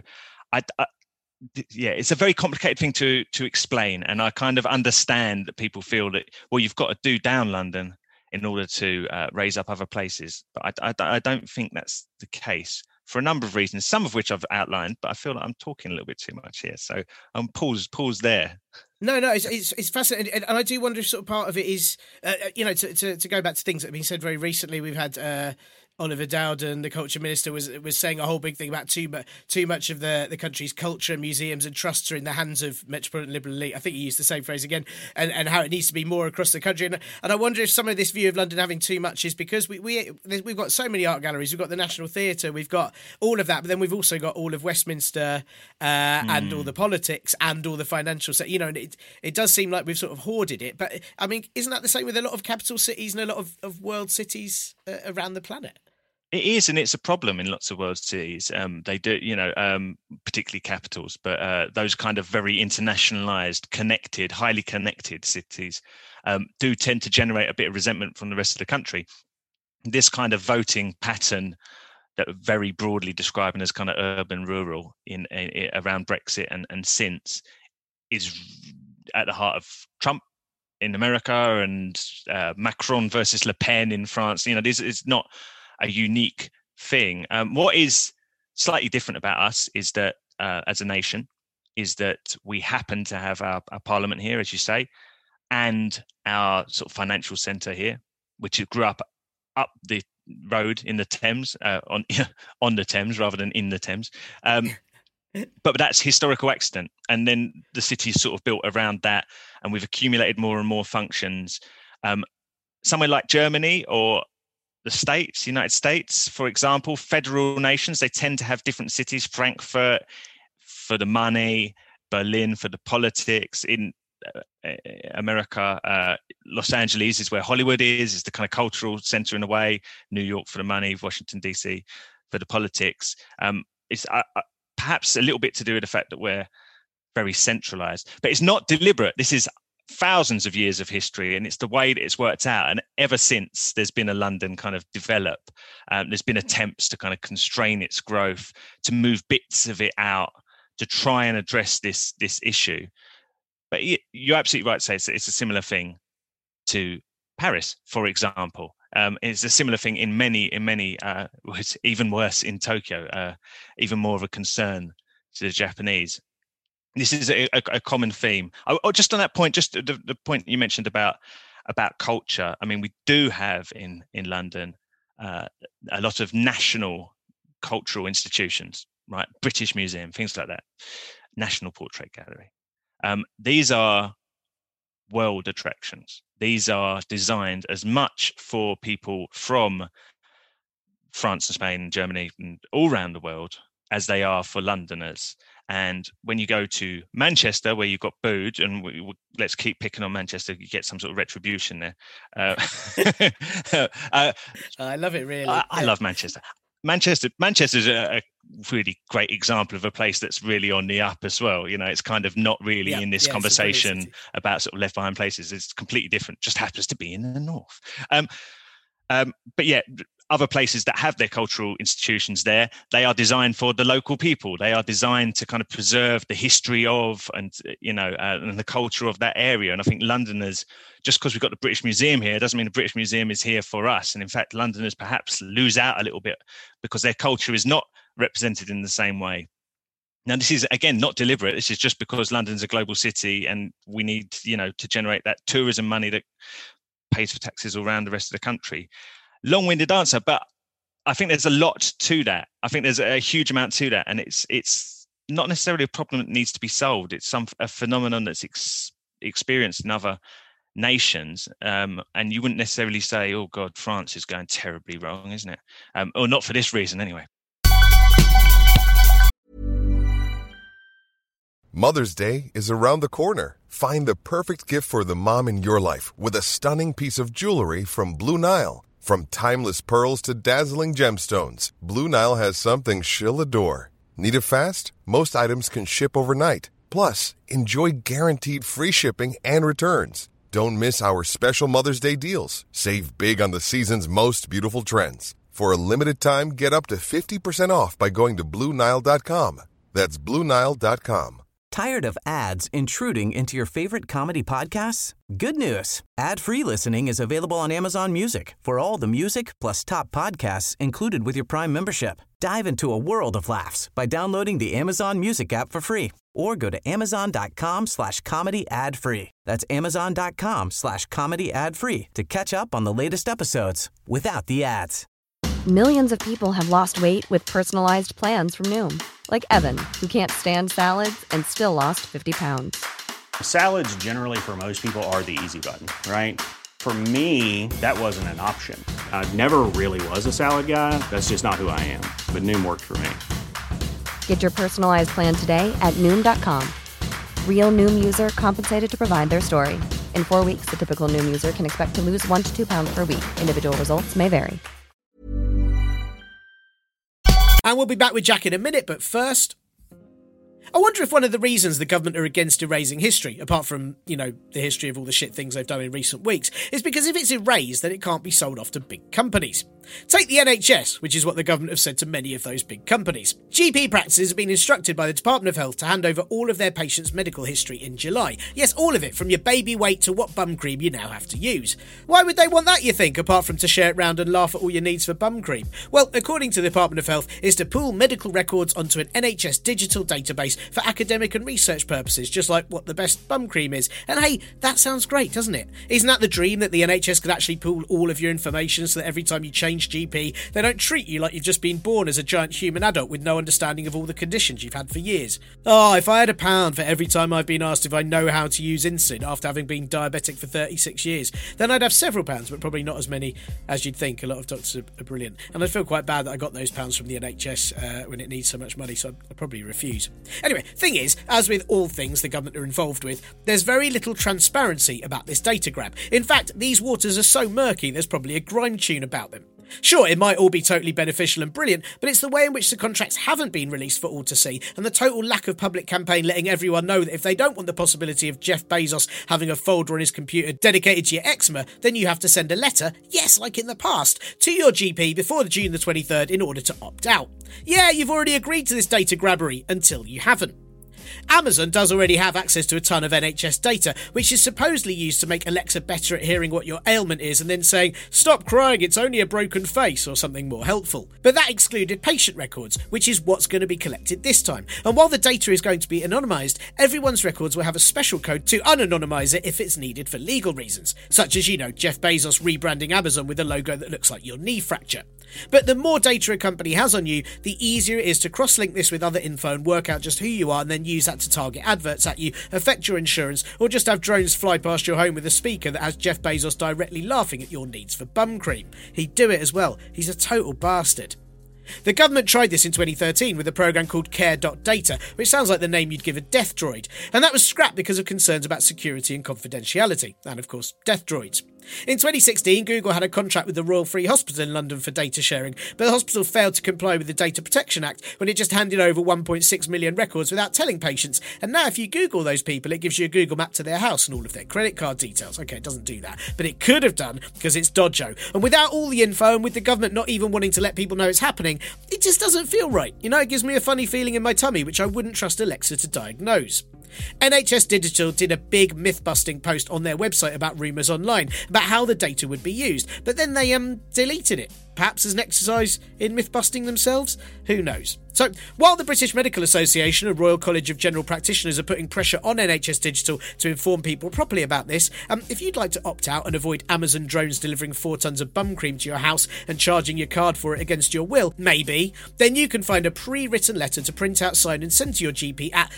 it's a very complicated thing to explain. And I kind of understand that people feel that, you've got to do down London in order to raise up other places. But I don't think that's the case, for a number of reasons, some of which I've outlined, but I feel like I'm talking a little bit too much here. So pause there. No, it's fascinating. And I do wonder if sort of part of it is, to go back to things that have been said very recently. We've had Oliver Dowden, the culture minister, was saying a whole big thing about too much of the country's culture, museums and trusts are in the hands of metropolitan liberal elite. I think he used the same phrase again, and how it needs to be more across the country. And I wonder if some of this view of London having too much is because we've got so many art galleries, we've got the National Theatre, we've got all of that, but then we've also got all of Westminster and all the politics and all the financial sector. And it does seem like we've sort of hoarded it. But I mean, isn't that the same with a lot of capital cities and a lot of world cities around the planet? It is, and it's a problem in lots of world cities. They do, particularly capitals, but those kind of very internationalized, connected, highly connected cities do tend to generate a bit of resentment from the rest of the country. This kind of voting pattern that very broadly describing as kind of urban-rural in around Brexit and since is at the heart of Trump in America and Macron versus Le Pen in France. This is not a unique thing. What is slightly different about us is that as a nation, is that we happen to have our parliament here, as you say, and our sort of financial centre here, which grew up the road in the Thames, on the Thames rather than in the Thames. But that's historical accident. And then the city's sort of built around that, and we've accumulated more and more functions. Somewhere like Germany or the United States, for example, federal nations, they tend to have different cities. Frankfurt, for the money, Berlin for the politics. In America, Los Angeles is where Hollywood is. It's the kind of cultural center in a way. New York for the money, Washington, D.C. for the politics. It's perhaps a little bit to do with the fact that we're very centralized, but it's not deliberate. This is thousands of years of history, and it's the way that it's worked out. And ever since there's been a London kind of develop, there's been attempts to kind of constrain its growth, to move bits of it out, to try and address this issue. But you're absolutely right to say it's a similar thing to Paris, for example. It's a similar thing in many. It's even worse in Tokyo. Even more of a concern to the Japanese. This is a common theme. Just on that point, just the point you mentioned about culture. I mean, we do have in London a lot of national cultural institutions, right? British Museum, things like that. National Portrait Gallery. These are world attractions. These are designed as much for people from France and Spain and Germany and all around the world as they are for Londoners. And when you go to Manchester, where you got booed, and let's keep picking on Manchester, you get some sort of retribution there. I love it, really. I love Manchester. Manchester's a really great example of a place that's really on the up as well. You know, it's kind of not really in this conversation about sort of left behind places. It's completely different. Just happens to be in the north. But yeah, other places that have their cultural institutions there, they are designed for the local people. They are designed to kind of preserve the history of and the culture of that area. And I think Londoners, just because we've got the British Museum here, doesn't mean the British Museum is here for us. And in fact, Londoners perhaps lose out a little bit because their culture is not represented in the same way. Now, this is, again, not deliberate. This is just because London's a global city and we need, to generate that tourism money that pays for taxes all around the rest of the country. Long-winded answer, but I think there's a lot to that. I think there's a huge amount to that, and it's not necessarily a problem that needs to be solved. It's a phenomenon that's experienced in other nations, and you wouldn't necessarily say, "Oh God, France is going terribly wrong," isn't it? Or not for this reason, anyway. Mother's Day is around the corner. Find the perfect gift for the mom in your life with a stunning piece of jewelry from Blue Nile. From timeless pearls to dazzling gemstones, Blue Nile has something she'll adore. Need it fast? Most items can ship overnight. Plus, enjoy guaranteed free shipping and returns. Don't miss our special Mother's Day deals. Save big on the season's most beautiful trends. For a limited time, get up to 50% off by going to BlueNile.com. That's BlueNile.com. Tired of ads intruding into your favorite comedy podcasts? Good news. Ad-free listening is available on Amazon Music for all the music plus top podcasts included with your Prime membership. Dive into a world of laughs by downloading the Amazon Music app for free or go to amazon.com/comedy ad-free. That's amazon.com/comedy ad-free to catch up on the latest episodes without the ads. Millions of people have lost weight with personalized plans from Noom. Like Evan, who can't stand salads and still lost 50 pounds. Salads generally for most people are the easy button, right? For me, that wasn't an option. I never really was a salad guy. That's just not who I am. But Noom worked for me. Get your personalized plan today at Noom.com. Real Noom user compensated to provide their story. In 4 weeks, the typical Noom user can expect to lose 1 to 2 pounds per week. Individual results may vary. And we'll be back with Jack in a minute, but first, I wonder if one of the reasons the government are against erasing history, apart from, the history of all the shit things they've done in recent weeks, is because if it's erased, then it can't be sold off to big companies. Take the NHS, which is what the government have said to many of those big companies. GP practices have been instructed by the Department of Health to hand over all of their patients' medical history in July. Yes, all of it, from your baby weight to what bum cream you now have to use. Why would they want that, you think, apart from to share it round and laugh at all your needs for bum cream? Well, according to the Department of Health, is to pool medical records onto an NHS digital database for academic and research purposes, just like what the best bum cream is. And hey, that sounds great, doesn't it? Isn't that the dream, that the NHS could actually pool all of your information so that every time you change strange GP, they don't treat you like you've just been born as a giant human adult with no understanding of all the conditions you've had for years. Oh, if I had £1 for every time I've been asked if I know how to use insulin after having been diabetic for 36 years, then I'd have several pounds, but probably not as many as you'd think. A lot of doctors are brilliant. And I feel quite bad that I got those pounds from the NHS when it needs so much money, so I'd probably refuse. Anyway, thing is, as with all things the government are involved with, there's very little transparency about this data grab. In fact, these waters are so murky there's probably a grime tune about them. Sure, it might all be totally beneficial and brilliant, but it's the way in which the contracts haven't been released for all to see, and the total lack of public campaign letting everyone know that if they don't want the possibility of Jeff Bezos having a folder on his computer dedicated to your eczema, then you have to send a letter, yes, like in the past, to your GP before June the 23rd in order to opt out. Yeah, you've already agreed to this data grabbery until you haven't. Amazon does already have access to a ton of NHS data, which is supposedly used to make Alexa better at hearing what your ailment is and then saying, "Stop crying, it's only a broken face," or something more helpful. But that excluded patient records, which is what's going to be collected this time. And while the data is going to be anonymised, everyone's records will have a special code to unanonymise it if it's needed for legal reasons, such as, Jeff Bezos rebranding Amazon with a logo that looks like your knee fracture. But the more data a company has on you, the easier it is to cross-link this with other info and work out just who you are and then use that to target adverts at you, affect your insurance, or just have drones fly past your home with a speaker that has Jeff Bezos directly laughing at your needs for bum cream. He'd do it as well. He's a total bastard. The government tried this in 2013 with a program called Care.Data, which sounds like the name you'd give a death droid, and that was scrapped because of concerns about security and confidentiality, and of course, death droids. In 2016, Google had a contract with the Royal Free Hospital in London for data sharing, but the hospital failed to comply with the Data Protection Act when it just handed over 1.6 million records without telling patients, and now if you Google those people, it gives you a Google map to their house and all of their credit card details. Okay, it doesn't do that, but it could have done because it's Dodjo, and without all the info and with the government not even wanting to let people know it's happening, it just doesn't feel right. It gives me a funny feeling in my tummy, which I wouldn't trust Alexa to diagnose. NHS Digital did a big myth-busting post on their website about rumours online about how the data would be used, but then they deleted it. Perhaps as an exercise in myth-busting themselves? Who knows? So, while the British Medical Association and Royal College of General Practitioners are putting pressure on NHS Digital to inform people properly about this, if you'd like to opt out and avoid Amazon drones delivering 4 tons of bum cream to your house and charging your card for it against your will, maybe, then you can find a pre-written letter to print out, sign and send to your GP at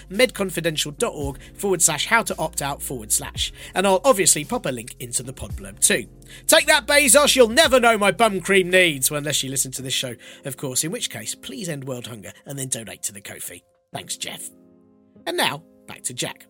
medconfidential.org/how-to-opt-out/. And I'll obviously pop a link into the pod blurb too. Take that, Bezos, you'll never know my bum cream needs. Well, unless you listen to this show, of course, in which case, please end world hunger and then donate to the Ko-fi. Thanks, Jeff. And now, back to Jack.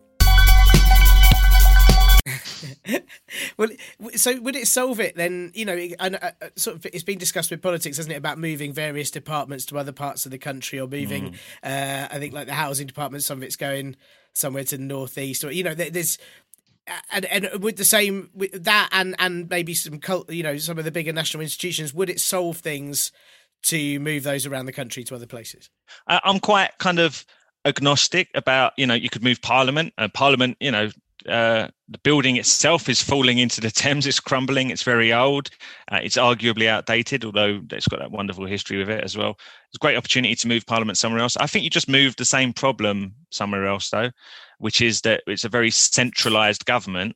Well, so would it solve it then? Sort of, it's been discussed with politics, hasn't it, about moving various departments to other parts of the country or moving, I think, like the housing department, some of it's going somewhere to the northeast, or, there's... And with the same with that and maybe some some of the bigger national institutions, would it solve things to move those around the country to other places? I'm quite kind of agnostic about you could move Parliament. Parliament, the building itself is falling into the Thames. It's crumbling. It's very old. It's arguably outdated, although it's got that wonderful history with it as well. It's a great opportunity to move Parliament somewhere else. I think you just move the same problem somewhere else, though, which is that it's a very centralised government.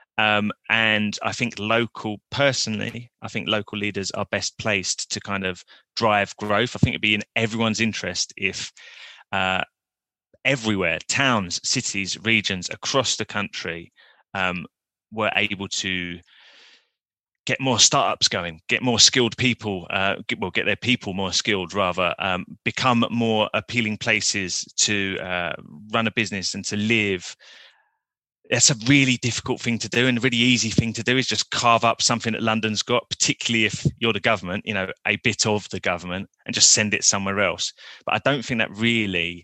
And I think local leaders are best placed to kind of drive growth. I think it'd be in everyone's interest if everywhere, towns, cities, regions across the country were able to get more startups going, get more skilled people, get their people more skilled rather, become more appealing places to run a business and to live. It's a really difficult thing to do, and a really easy thing to do is just carve up something that London's got, particularly if you're the government, a bit of the government, and just send it somewhere else. But I don't think that really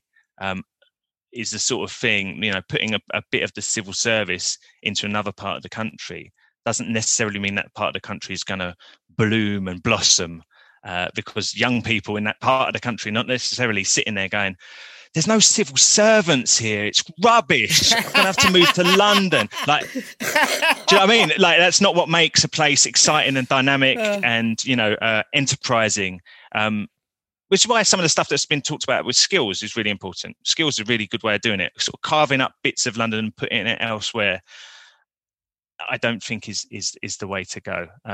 is the sort of thing, putting a bit of the civil service into another part of the country doesn't necessarily mean that part of the country is going to bloom and blossom, because young people in that part of the country not necessarily sitting there going, there's no civil servants here, it's rubbish, I'm going to have to move to London. Like, do you know what I mean? Like, that's not what makes a place exciting and dynamic and, enterprising. Which is why some of the stuff that's been talked about with skills is really important. Skills is a really good way of doing it. Sort of carving up bits of London and putting it elsewhere, I don't think is the way to go.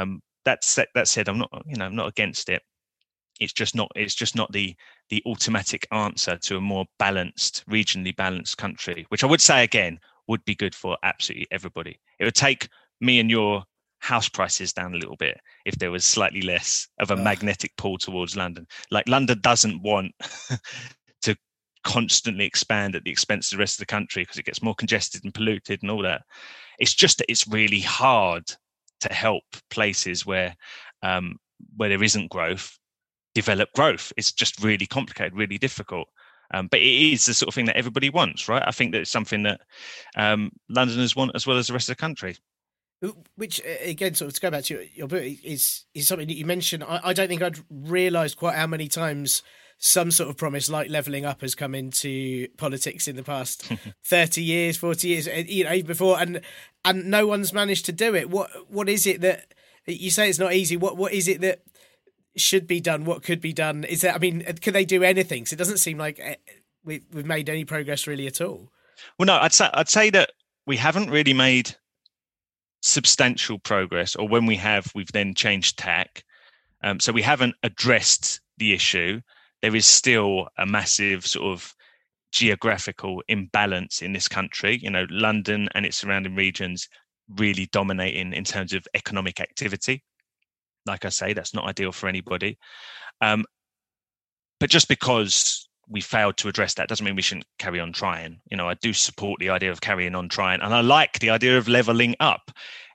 that said, I'm not against it. It's just not the automatic answer to a more balanced, regionally balanced country, which I would say again would be good for absolutely everybody. It would take me and your house prices down a little bit if there was slightly less of a magnetic pull towards London. Like, London doesn't want to constantly expand at the expense of the rest of the country because it gets more congested and polluted and all that. It's just that it's really hard to help places where there isn't growth develop growth. It's just really complicated, really difficult. But it is the sort of thing that everybody wants, right? I think that it's something that Londoners want as well as the rest of the country. Which, again, sort of to go back to your book, is something that you mentioned. I don't think I'd realised quite how many times some sort of promise like levelling up has come into politics in the past 30 years, 40 years, even before, and no one's managed to do it. What is it that you say it's not easy? What is it that should be done? What could be done? Is that, I mean, could they do anything? So it doesn't seem like we've made any progress really at all. Well, no, I'd say that we haven't really made substantial progress, or when we have, we've then changed tack. So we haven't addressed the issue. There is still a massive sort of geographical imbalance in this country. London and its surrounding regions really dominating in terms of economic activity. Like I say, that's not ideal for anybody. But just because we failed to address that doesn't mean we shouldn't carry on trying. I do support the idea of carrying on trying, and I like the idea of levelling up.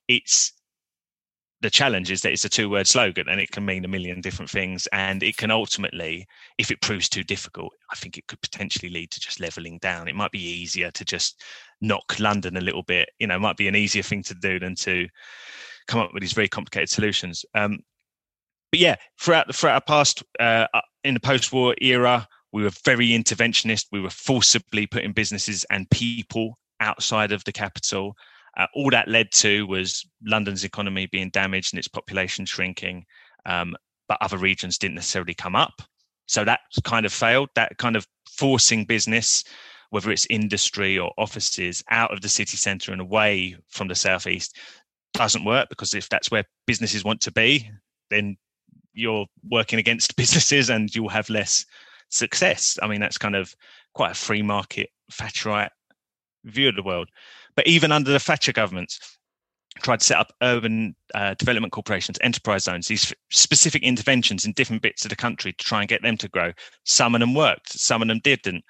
The challenge is that it's a 2-word slogan, and it can mean a million different things, and it can ultimately, if it proves too difficult, I think it could potentially lead to just levelling down. It might be easier to just knock London a little bit. It might be an easier thing to do than to come up with these very complicated solutions. But yeah, throughout our past, in the post-war era, we were very interventionist. We were forcibly putting businesses and people outside of the capital. All that led to was London's economy being damaged and its population shrinking, but other regions didn't necessarily come up. So that kind of failed. That kind of forcing business, whether it's industry or offices, out of the city centre and away from the southeast, doesn't work, because if that's where businesses want to be, then you're working against businesses and you'll have less success. I mean, that's kind of quite a free market, Thatcherite view of the world. But even under the Thatcher governments, tried to set up urban development corporations, enterprise zones, these specific interventions in different bits of the country to try and get them to grow. Some of them worked, some of them didn't.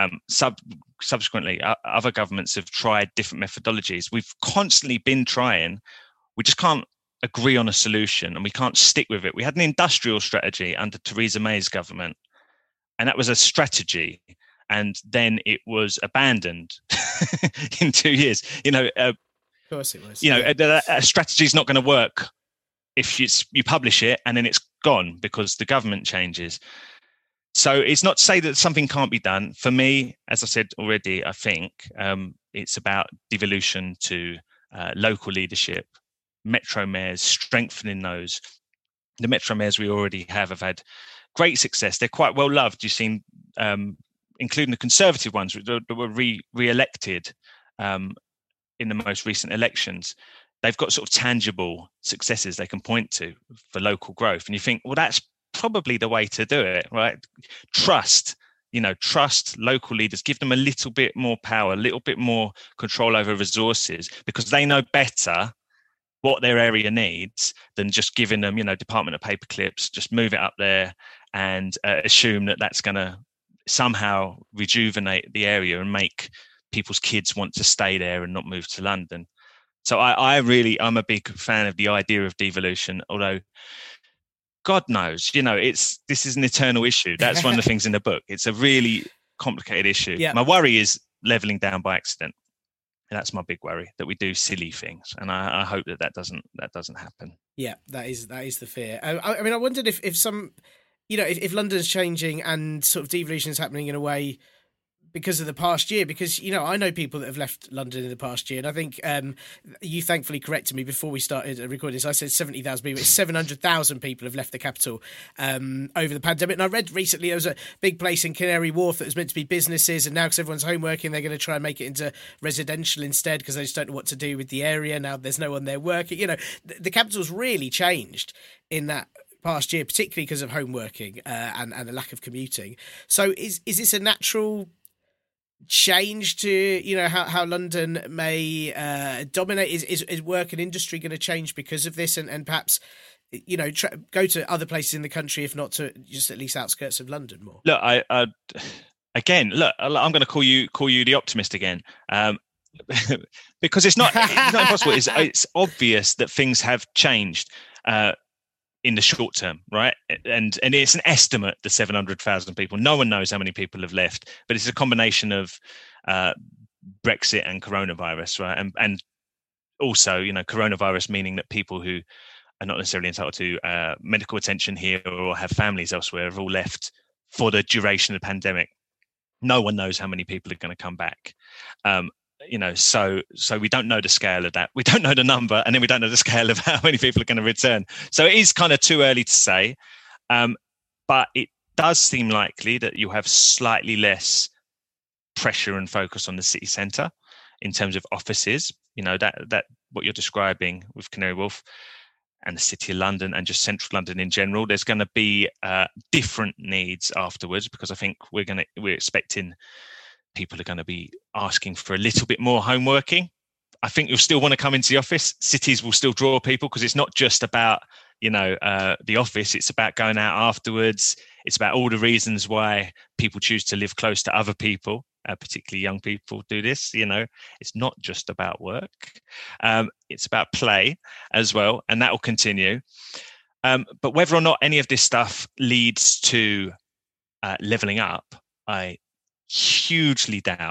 Subsequently, other governments have tried different methodologies. We've constantly been trying. We just can't agree on a solution, and we can't stick with it. We had an industrial strategy under Theresa May's government, and that was a strategy. And then it was abandoned in 2 years. Of course it was. A strategy is not going to work if you publish it and then it's gone because the government changes. So it's not to say that something can't be done. For me, as I said already, I think it's about devolution to local leadership, metro mayors, strengthening those. The metro mayors we already have had great success. They're quite well loved. You've seen, including the Conservative ones that were re-elected in the most recent elections. They've got sort of tangible successes they can point to for local growth. And you think, well, that's probably the way to do it, right? Trust local leaders, give them a little bit more power, a little bit more control over resources, because they know better what their area needs than just giving them, Department of Paperclips, just move it up there and assume that that's going to somehow rejuvenate the area and make people's kids want to stay there and not move to London. So I'm a big fan of the idea of devolution, although God knows, this is an eternal issue. That's one of the things in the book. It's a really complicated issue. Yeah. My worry is levelling down by accident. And that's my big worry, that we do silly things. And I hope that doesn't happen. Yeah, that is the fear. I mean, I wondered if some, if London's changing and sort of devolution is happening in a way because of the past year, because, you know, I know people that have left London in the past year, and I think you thankfully corrected me before we started recording this. I said 70,000 people. It's 700,000 people have left the capital over the pandemic. And I read recently there was a big place in Canary Wharf that was meant to be businesses, and now because everyone's home working, they're going to try and make it into residential instead because they just don't know what to do with the area. Now there's no one there working. You know, the capital's really changed in that past year, particularly because of home working and the lack of commuting. So is this a natural change to, you know, how London may dominate? Is work and industry going to change because of this, and perhaps, you know, go to other places in the country, if not to just at least outskirts of London more? Look, again, I'm going to call you the optimist again, because it's not impossible. It's obvious that things have changed in the short term, right? And it's an estimate, the 700,000 people. No one knows how many people have left, but it's a combination of Brexit and coronavirus, right? And also, you know, coronavirus meaning that people who are not necessarily entitled to medical attention here or have families elsewhere have all left for the duration of the pandemic. No one knows how many people are going to come back. You know, so we don't know the scale of that. We don't know the number, and then we don't know the scale of how many people are going to return. So it is kind of too early to say, but it does seem likely that you have slightly less pressure and focus on the city centre in terms of offices. You know, that what you're describing with Canary Wharf and the City of London and just central London in general. There's going to be different needs afterwards, because I think we're expecting people are going to be asking for a little bit more home working. I think you'll still want to come into the office. Cities will still draw people because it's not just about, you know, the office. It's about going out afterwards. It's about all the reasons why people choose to live close to other people, particularly young people do this. You know, it's not just about work. It's about play as well, and that will continue. But whether or not any of this stuff leads to levelling up, I hugely doubt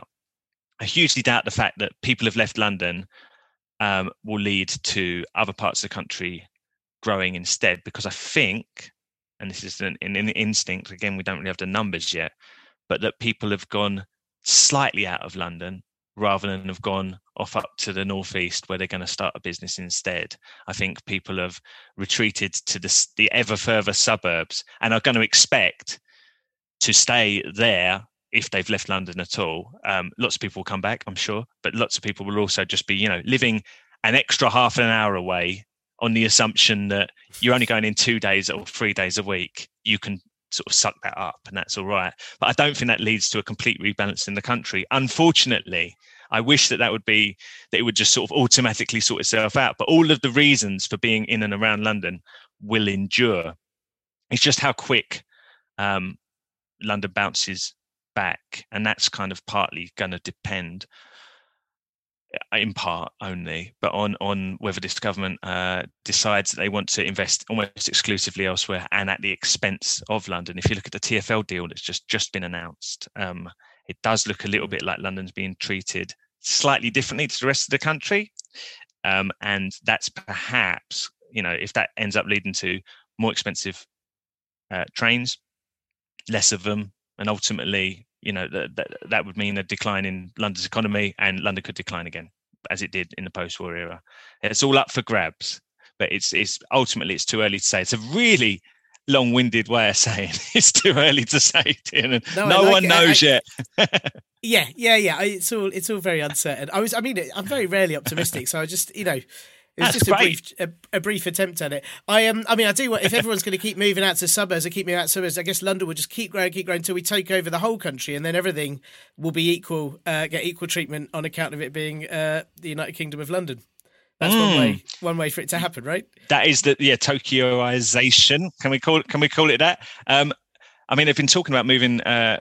the fact that people have left London will lead to other parts of the country growing instead, because I think, and this is an instinct, again, we don't really have the numbers yet, but that people have gone slightly out of London rather than have gone off up to the northeast where they're going to start a business instead. I think people have retreated to the ever further suburbs and are going to expect to stay there if they've left London at all. Lots of people will come back, I'm sure, but lots of people will also just be, you know, living an extra half an hour away on the assumption that you're only going in 2 days or 3 days a week. You can sort of suck that up and that's all right. But I don't think that leads to a complete rebalance in the country. Unfortunately, I wish that it would just sort of automatically sort itself out. But all of the reasons for being in and around London will endure. It's just how quick London bounces back, and that's kind of partly going to depend, in part only, but on whether this government decides that they want to invest almost exclusively elsewhere and at the expense of London. If you look at the TfL deal that's just been announced, it does look a little bit like London's being treated slightly differently to the rest of the country, and that's perhaps, you know, if that ends up leading to more expensive trains, less of them, and ultimately, you know, that would mean a decline in London's economy, and London could decline again, as it did in the post-war era. It's all up for grabs, but it's ultimately it's too early to say. It's a really long-winded way of saying it's too early to say, Tiernan. No one knows yet. Yeah. It's all very uncertain. I'm very rarely optimistic, so I just, you know. It was just a brief attempt at it. I do want, if everyone's going to keep moving out to suburbs and keep moving out to suburbs, I guess London will just keep growing until we take over the whole country, and then everything will be equal, get equal treatment on account of it being the United Kingdom of London. That's one way for it to happen, right? That is Tokyoization. Can we call it that? They've been talking about moving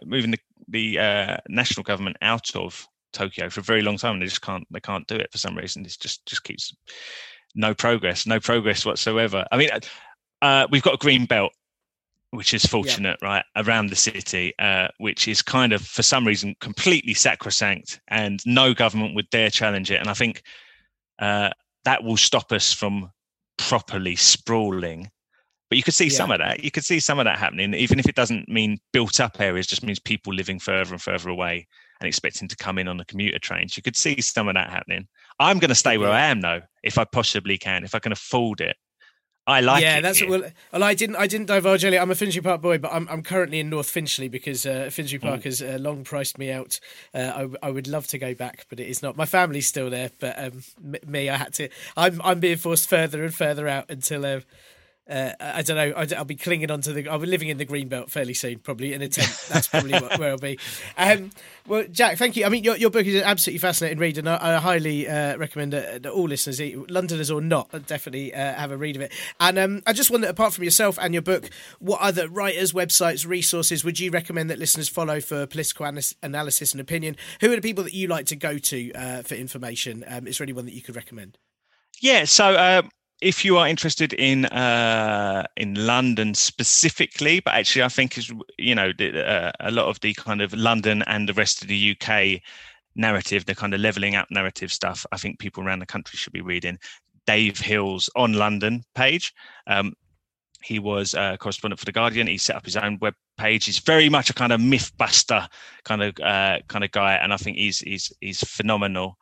the national government out of Tokyo for a very long time, and they can't do it for some reason. It just keeps no progress whatsoever. We've got a green belt, which is fortunate, right, around the city, which is kind of for some reason completely sacrosanct, and no government would dare challenge it. And I think that will stop us from properly sprawling. But you could see some of that. You could see some of that happening, even if it doesn't mean built up areas, just means people living further and further away and expecting to come in on the commuter trains. You could see some of that happening. I'm going to stay where I am though, if I possibly can, if I can afford it. I like it. That's well. I didn't divulge earlier. I'm a Finchley Park boy, but I'm currently in North Finchley because Finchley Park has long priced me out. I would love to go back, but it is not. My family's still there, but me, I had to. I'm being forced further and further out until. I don't know. I'll be clinging on to I'll be living in the Greenbelt fairly soon, probably in a tent. That's probably where I'll be. Well, Jack, thank you. I mean, your book is an absolutely fascinating read, and I highly recommend that all listeners, Londoners or not, definitely have a read of it. And I just wonder, apart from yourself and your book, what other writers, websites, resources would you recommend that listeners follow for political analysis and opinion? Who are the people that you like to go to for information? Is there anyone that you could recommend? Yeah, so if you are interested in London specifically, but actually I think a lot of the kind of London and the rest of the UK narrative, the kind of levelling up narrative stuff, I think people around the country should be reading. Dave Hill's On London page. He was a correspondent for The Guardian. He set up his own web page. He's very much a kind of myth buster kind of guy, and I think he's phenomenal.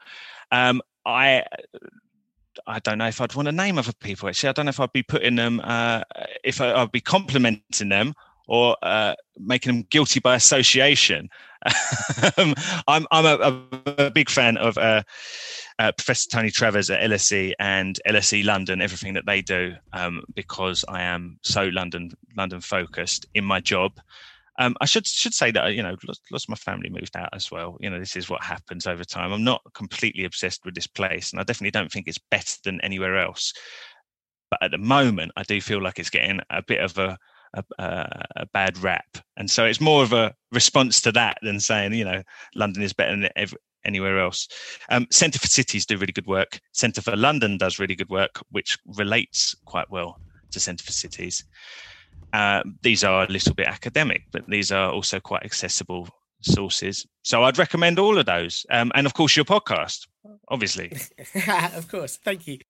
I don't know if I'd want to name other people. Actually, I don't know if I'd be putting them, if I'd be complimenting them or making them guilty by association. I'm a big fan of Professor Tony Travers at LSE and LSE London, everything that they do, because I am so London focused in my job. I should say that, lots of my family moved out as well. This is what happens over time. I'm not completely obsessed with this place, and I definitely don't think it's better than anywhere else. But at the moment, I do feel like it's getting a bit of a bad rap. And so it's more of a response to that than saying, London is better than anywhere else. Centre for Cities do really good work. Centre for London does really good work, which relates quite well to Centre for Cities. These are a little bit academic, but these are also quite accessible sources. So I'd recommend all of those. And of course, your podcast, obviously. Of course. Thank you.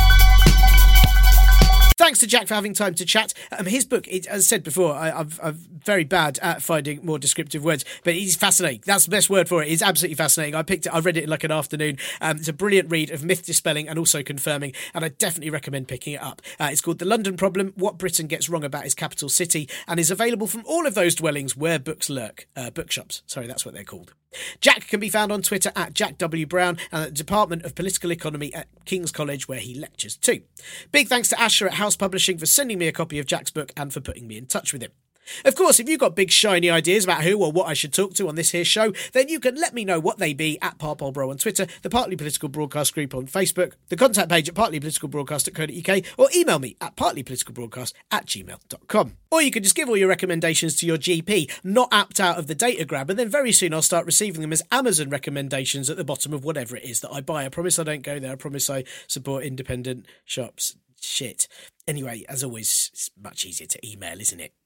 Thanks to Jack for having time to chat. His book, as I said before, I'm very bad at finding more descriptive words, but he's fascinating. That's the best word for it. It's absolutely fascinating. I read it in like an afternoon. It's a brilliant read of myth dispelling and also confirming, and I definitely recommend picking it up. It's called The London Problem, What Britain Gets Wrong About Its Capital City, and is available from all of those dwellings where books lurk. Bookshops, sorry, that's what they're called. Jack can be found on Twitter at Jack W. Brown and at the Department of Political Economy at King's College, where he lectures too. Big thanks to Asher at House Publishing for sending me a copy of Jack's book and for putting me in touch with him. Of course, if you've got big shiny ideas about who or what I should talk to on this here show, then you can let me know what they be at Parpolbro on Twitter, the Partly Political Broadcast group on Facebook, the contact page at partlypoliticalbroadcast.co.uk, or email me at partlypoliticalbroadcast@gmail.com. Or you can just give all your recommendations to your GP, not apt out of the data grab, and then very soon I'll start receiving them as Amazon recommendations at the bottom of whatever it is that I buy. I promise I don't go there. I promise I support independent shops. Shit. Anyway, as always, it's much easier to email, isn't it?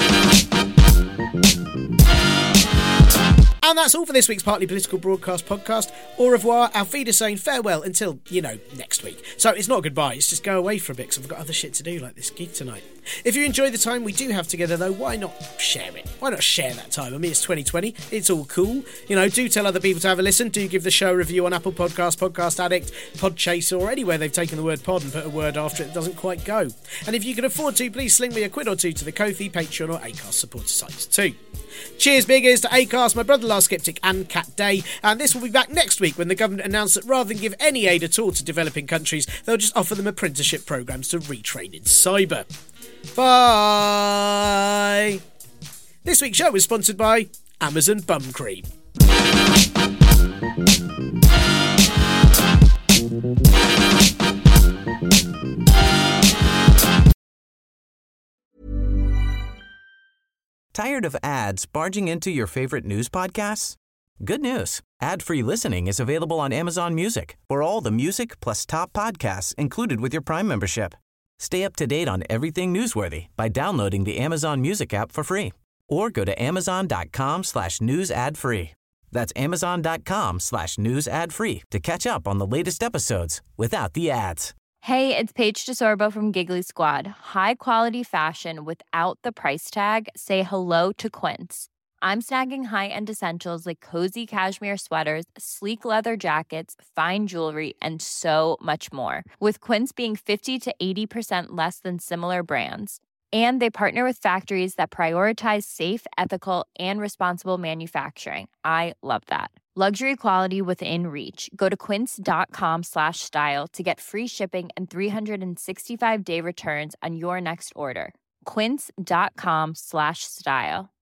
And that's all for this week's Partly Political Broadcast podcast. Au revoir. Alfida saying farewell until, next week. So it's not goodbye, it's just go away for a bit because I've got other shit to do like this gig tonight. If you enjoy the time we do have together though, why not share it? Why not share that time? I mean, it's 2020, it's all cool. Do tell other people to have a listen. Do give the show a review on Apple Podcasts, Podcast Addict, Podchaser, or anywhere they've taken the word pod and put a word after it that doesn't quite go. And if you can afford to, please sling me a quid or two to the Ko-fi, Patreon or Acast supporter sites too. Cheers big ears to Acast, my brother Last Skeptic and Cat Day, and this will be back next week when the government announced that rather than give any aid at all to developing countries, they'll just offer them apprenticeship programmes to retrain in cyber. Bye! This week's show was sponsored by Amazon Bum Cream. Tired of ads barging into your favorite news podcasts? Good news. Ad-free listening is available on Amazon Music for all the music plus top podcasts included with your Prime membership. Stay up to date on everything newsworthy by downloading the Amazon Music app for free or go to amazon.com/news ad free. That's amazon.com/news ad free to catch up on the latest episodes without the ads. Hey, it's Paige DeSorbo from Giggly Squad. High quality fashion without the price tag. Say hello to Quince. I'm snagging high-end essentials like cozy cashmere sweaters, sleek leather jackets, fine jewelry, and so much more. With Quince being 50 to 80% less than similar brands. And they partner with factories that prioritize safe, ethical, and responsible manufacturing. I love that. Luxury quality within reach. Go to quince.com/style to get free shipping and 365-day returns on your next order. Quince.com/style.